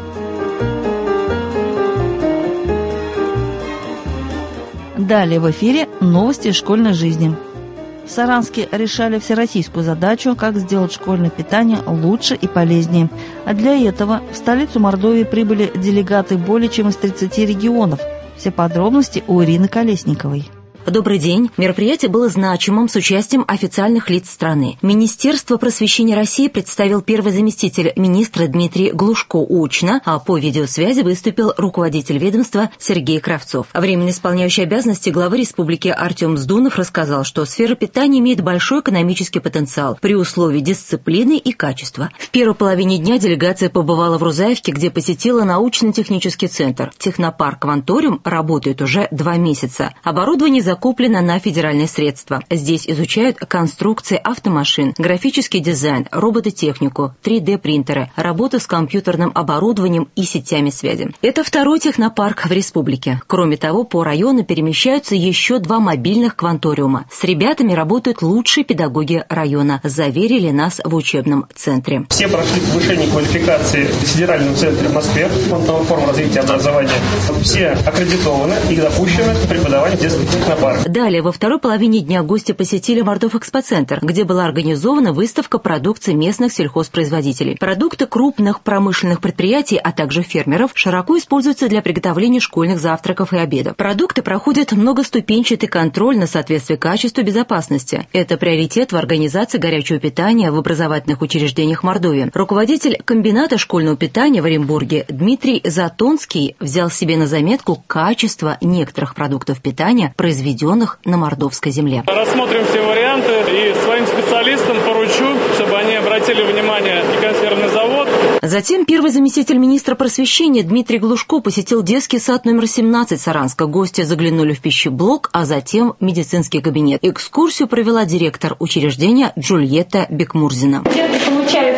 Далее в эфире новости школьной жизни. В Саранске решали всероссийскую задачу, как сделать школьное питание лучше и полезнее. А для этого в столицу Мордовии прибыли делегаты более чем из 30 регионов. Все подробности у Ирины Колесниковой. Добрый день. Мероприятие было значимым с участием официальных лиц страны. Министерство просвещения России представил первый заместитель министра Дмитрий Глушко очно, а по видеосвязи выступил руководитель ведомства Сергей Кравцов. Временно исполняющий обязанности главы республики Артем Здунов рассказал, что сфера питания имеет большой экономический потенциал при условии дисциплины и качества. В первой половине дня делегация побывала в Рузаевке, где посетила научно-технический центр. Технопарк «Кванториум» работает уже 2 месяца. Оборудование закуплено на федеральные средства. Здесь изучают конструкции автомашин, графический дизайн, робототехнику, 3D-принтеры, работу с компьютерным оборудованием и сетями связи. Это второй технопарк в республике. Кроме того, по району перемещаются еще 2 мобильных кванториума. С ребятами работают лучшие педагоги района, заверили нас в учебном центре. Все прошли повышение квалификации в федеральном центре в Москве, фонд новых форм развития образования. Все аккредитованы и допущены к преподаванию в детских технопарках. Далее, во второй половине дня гости посетили Мордов-экспоцентр, где была организована выставка продукции местных сельхозпроизводителей. Продукты крупных промышленных предприятий, а также фермеров, широко используются для приготовления школьных завтраков и обедов. Продукты проходят многоступенчатый контроль на соответствие качеству и безопасности. Это приоритет в организации горячего питания в образовательных учреждениях Мордовии. Руководитель комбината школьного питания в Оренбурге Дмитрий Затонский взял себе на заметку качество некоторых продуктов питания, произведенных на мордовской земле. Рассмотрим все варианты и своим специалистам поручу, чтобы они обратили внимание на консервный завод. Затем первый заместитель министра просвещения Дмитрий Глушко посетил детский сад номер 17 Саранска. Гости заглянули в пищеблок, а затем в медицинский кабинет. Экскурсию провела директор учреждения Джульетта Бекмурзина. Дети получают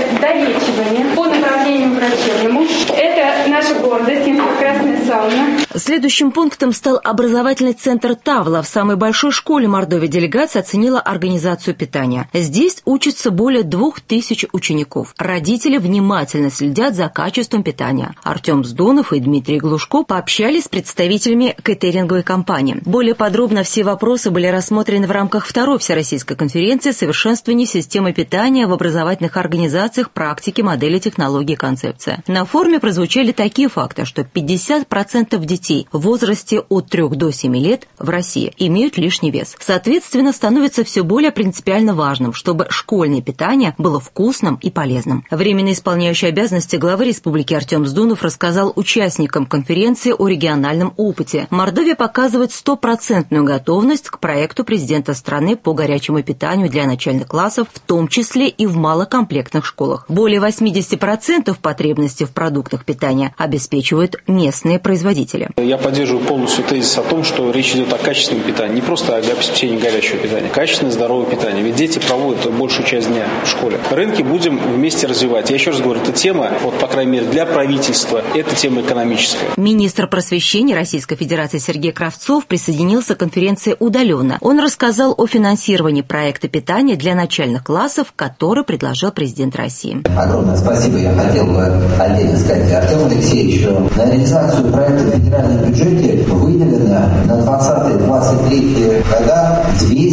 долечивания по направлению врачебному. Это наша гордость, инфракрасная сауна. Следующим пунктом стал образовательный центр «Тавла». В самой большой школе Мордовии делегация оценила организацию питания. Здесь учатся более 2000 учеников. Родители внимательно следят за качеством питания. Артем Здонов и Дмитрий Глушко пообщались с представителями кейтеринговой компании. Более подробно все вопросы были рассмотрены в рамках второй всероссийской конференции «Совершенствование системы питания в образовательных организациях, практики, модели, технологии, концепция». На форуме прозвучали такие факты, что 50% детей в возрасте от 3 до 7 лет в России имеют лишний вес. Соответственно, становится все более принципиально важным, чтобы школьное питание было вкусным и полезным. Временно исполняющий обязанности главы республики Артем Здунов рассказал участникам конференции о региональном опыте. Мордовия показывает 100% готовность к проекту президента страны по горячему питанию для начальных классов, в том числе и в малокомплектных школах. Более 80% потребностей в продуктах питания обеспечивают местные производители. Я поддерживаю полностью тезис о том, что речь идет о качественном питании, не просто о обеспечении горячего питания, качественное здоровое питание. Ведь дети проводят большую часть дня в школе. Рынки будем вместе развивать. Я еще раз говорю, эта тема, по крайней мере, для правительства, это тема экономическая. Министр просвещения Российской Федерации Сергей Кравцов присоединился к конференции удаленно. Он рассказал о финансировании проекта питания для начальных классов, который предложил президент России. Огромное спасибо я хотел бы отдельно сказать Артему Алексеевичу. На реализацию проекта в федеральном бюджете выделено на 2020-2023 года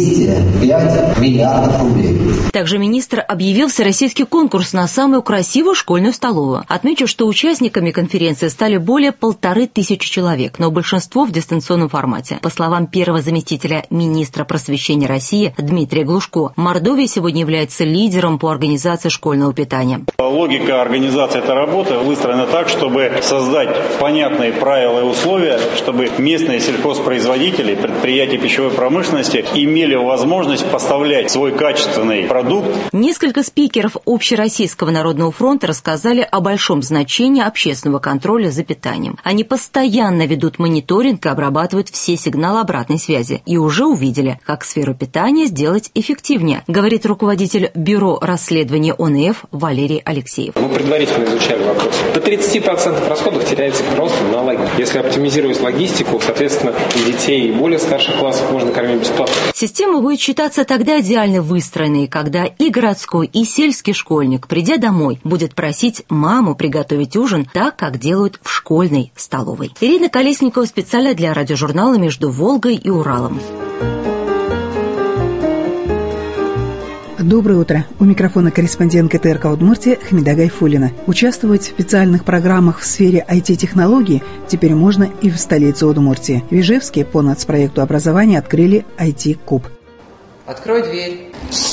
205 миллиардов рублей. Также министр объявил всероссийский конкурс на самую красивую школьную столовую. Отмечу, что участниками конференции стали более 1500 человек, но большинство в дистанционном формате. По словам первого заместителя министра просвещения России Дмитрия Глушко, Мордовия сегодня является лидером по организации школьного питания. Логика организации этой работы выстроена так, чтобы создать понятные правила и условия, чтобы местные сельхозпроизводители, предприятия пищевой промышленности имели возможность поставлять свой качественный продукт. Несколько спикеров Общероссийского народного фронта рассказали о большом значении общественного контроля за питанием. Они постоянно ведут мониторинг и обрабатывают все сигналы обратной связи. И уже увидели, как сферу питания сделать эффективнее, говорит руководитель Бюро расследования ОНФ Валерий Алексеев. Мы предварительно изучали вопрос. До 30% расходов теряется просто на логистику. Если оптимизировать логистику, соответственно, и детей более старших классов можно кормить бесплатно. Система будет считаться тогда идеально выстроенной, когда и городской, и сельский школьник, придя домой, будет просить маму приготовить ужин так, как делают в школьной столовой. Ирина Колесникова специально для радиожурнала «Между Волгой и Уралом». Доброе утро. У микрофона корреспондент КТРК Удмуртия Хамида Гайфуллина. Участвовать в специальных программах в сфере IT-технологий теперь можно и в столице Удмуртии. В Ижевске по нацпроекту образования открыли IT-куб. Открой дверь.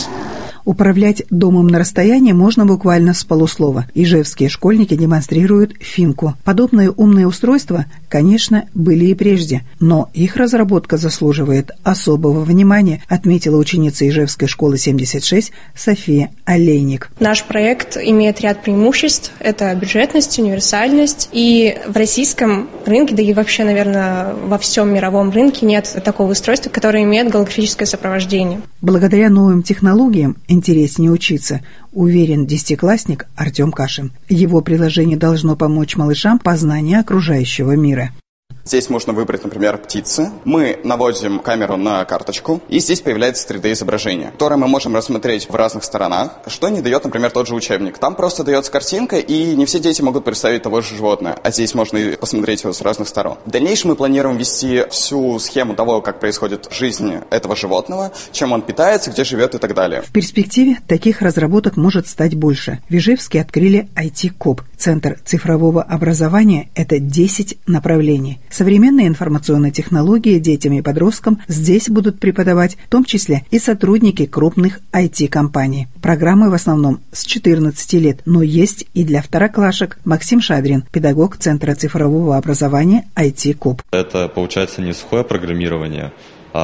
Управлять домом на расстоянии можно буквально с полуслова. Ижевские школьники демонстрируют финку. Подобные умные устройства, конечно, были и прежде, но их разработка заслуживает особого внимания, отметила ученица Ижевской школы 76 София Олейник. Наш проект имеет ряд преимуществ. Это бюджетность, универсальность. И в российском рынке, да и вообще, наверное, во всем мировом рынке нет такого устройства, которое имеет голографическое сопровождение. Благодаря новым технологиям интереснее учиться, уверен десятиклассник Артем Кашин. Его приложение должно помочь малышам в познании окружающего мира. Здесь можно выбрать, например, птицы. Мы наводим камеру на карточку, и здесь появляется 3D-изображение, которое мы можем рассмотреть в разных сторонах, что не дает, например, тот же учебник. Там просто дается картинка, и не все дети могут представить того же животное, а здесь можно и посмотреть его с разных сторон. В дальнейшем мы планируем ввести всю схему того, как происходит жизнь этого животного, чем он питается, где живет и так далее. В перспективе таких разработок может стать больше. В Ижевске открыли IT-куб. Центр цифрового образования – это 10 направлений. Современные информационные технологии детям и подросткам здесь будут преподавать, в том числе и сотрудники крупных IT-компаний. Программы в основном с 14 лет, но есть и для второклашек. Максим Шадрин, педагог Центра цифрового образования IT-куб. Это, получается, не сухое программирование,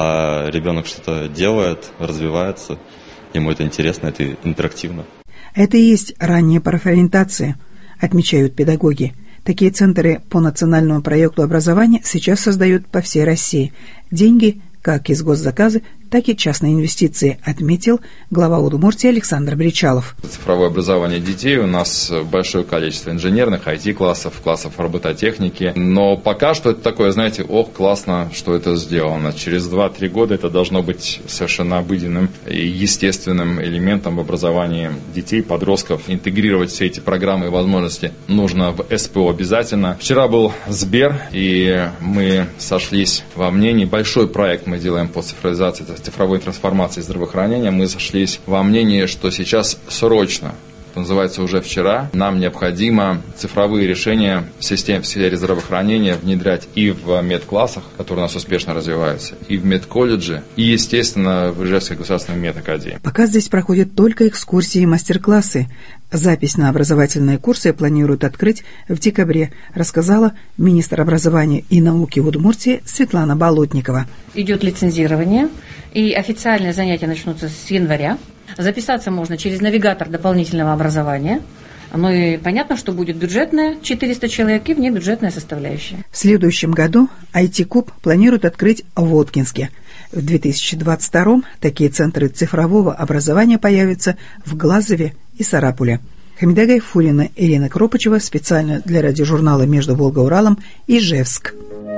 а ребенок что-то делает, развивается, ему это интересно, это интерактивно. Это и есть ранняя профориентация, отмечают педагоги. Такие центры по национальному проекту образования сейчас создают по всей России. Деньги, как из госзаказа, так и частные инвестиции, отметил глава Удмуртии Александр Бричалов. Цифровое образование детей у нас большое количество инженерных, IT-классов, классов робототехники. Но пока что это такое, знаете, классно, что это сделано. Через 2-3 года это должно быть совершенно обыденным и естественным элементом в образовании детей, подростков. Интегрировать все эти программы и возможности нужно в СПО обязательно. Вчера был Сбер, и мы сошлись во мнении. Большой проект мы делаем по цифровизации, цифровой трансформации здравоохранения. Мы сошлись во мнении, что сейчас срочно, что называется, уже вчера, нам необходимо цифровые решения в системе, в сфере здравоохранения внедрять и в медклассах, которые у нас успешно развиваются, и в медколледже, и, естественно, в Ижевской государственной медакадемии. Пока здесь проходят только экскурсии и мастер-классы. Запись на образовательные курсы планируют открыть в декабре, рассказала министр образования и науки в Удмуртии Светлана Болотникова. Идет лицензирование, и официальные занятия начнутся с января. Записаться можно через навигатор дополнительного образования. Ну и понятно, что будет бюджетное 400 человек и внебюджетная составляющая. В следующем году IT-Куб планируют открыть в Воткинске. В 2022 такие центры цифрового образования появятся в Глазове и Сарапуле. Хамида Гайфуллина, Ирина Кропачева, специально для радиожурнала «Между Волгой-Уралом», Ижевск.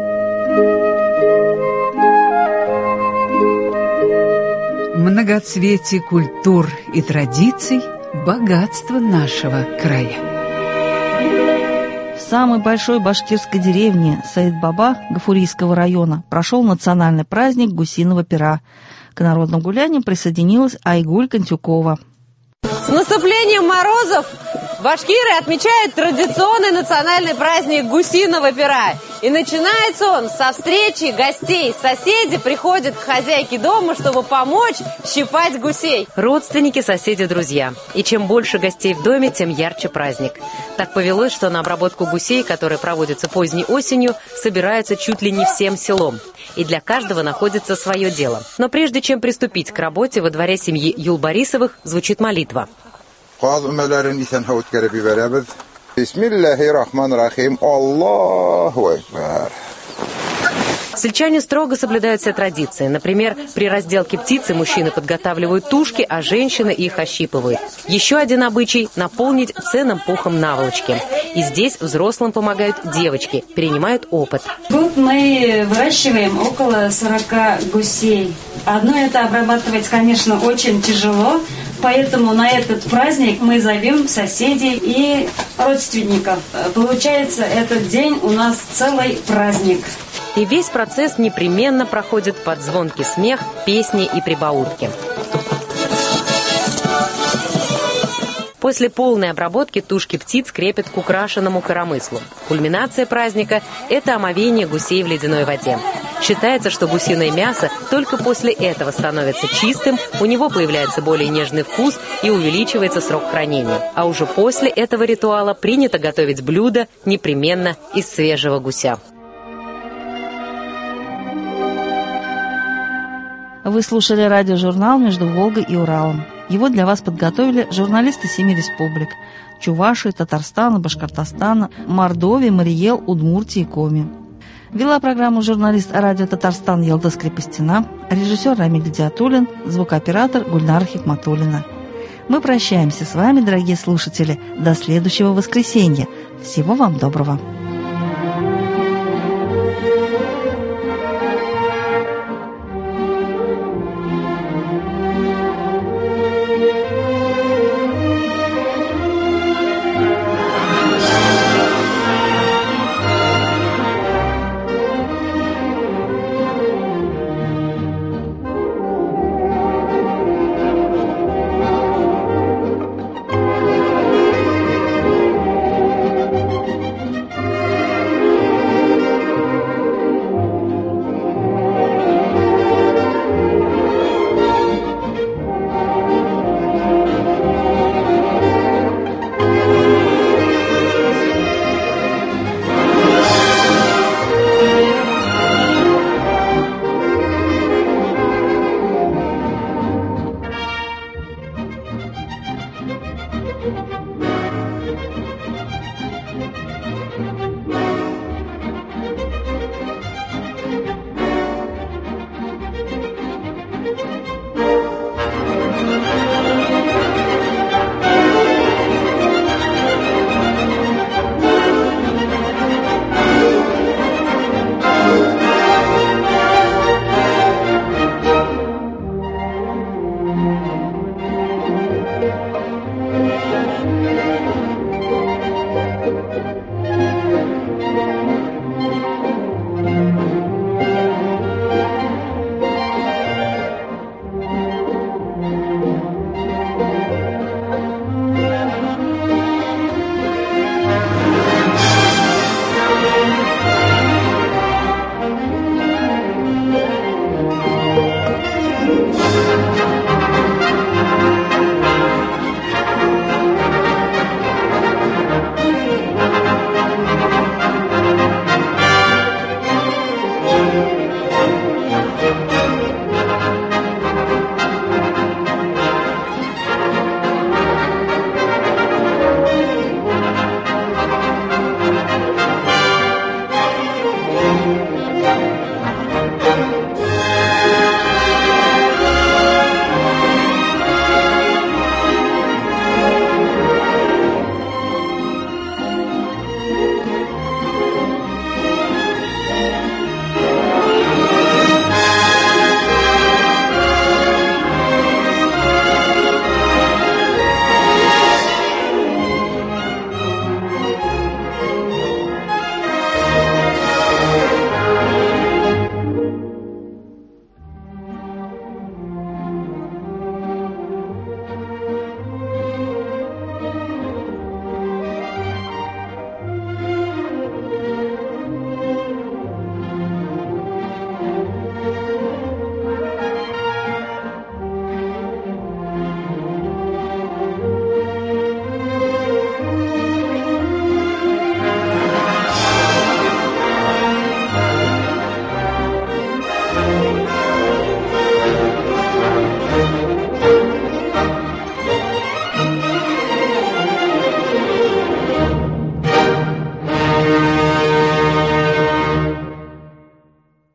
Многоцветие культур и традиций – богатство нашего края. В самой большой башкирской деревне Саид-Баба Гафурийского района прошел национальный праздник гусиного пера. К народным гуляниям присоединилась Айгуль Контюкова. С наступлением морозов башкиры отмечают традиционный национальный праздник гусиного пера. И начинается он со встречи гостей. Соседи приходят к хозяйке дома, чтобы помочь щипать гусей. Родственники, соседи, друзья. И чем больше гостей в доме, тем ярче праздник. Так повелось, что на обработку гусей, которая проводится поздней осенью, собираются чуть ли не всем селом. И для каждого находится свое дело. Но прежде чем приступить к работе, во дворе семьи Юлбарисовых звучит молитва. Бисмиллахир-рахман-рахим. Аллаху акбар. Сельчане строго соблюдают все традиции. Например, при разделке птицы мужчины подготавливают тушки, а женщины их ощипывают. Еще один обычай – наполнить ценным пухом наволочки. И здесь взрослым помогают девочки, перенимают опыт. Тут мы выращиваем около 40 гусей. Одно это обрабатывать, конечно, очень тяжело. Поэтому на этот праздник мы зовем соседей и родственников. Получается, этот день у нас целый праздник. И весь процесс непременно проходит под звонкий смех, песни и прибаутки. После полной обработки тушки птиц крепят к украшенному коромыслу. Кульминация праздника – это омовение гусей в ледяной воде. Считается, что гусиное мясо только после этого становится чистым, у него появляется более нежный вкус и увеличивается срок хранения. А уже после этого ритуала принято готовить блюдо непременно из свежего гуся. Вы слушали радиожурнал «Между Волгой и Уралом». Его для вас подготовили журналисты 7 республик – Чувашии, Татарстана, Башкортостана, Мордовии, Мариэл, Удмуртии и Коми. Вела программу журналист радио «Татарстан» Елдос Крепостина, режиссер Рамиль Гидиатуллин, звукооператор Гульнара Хикматуллина. Мы прощаемся с вами, дорогие слушатели, до следующего воскресенья. Всего вам доброго.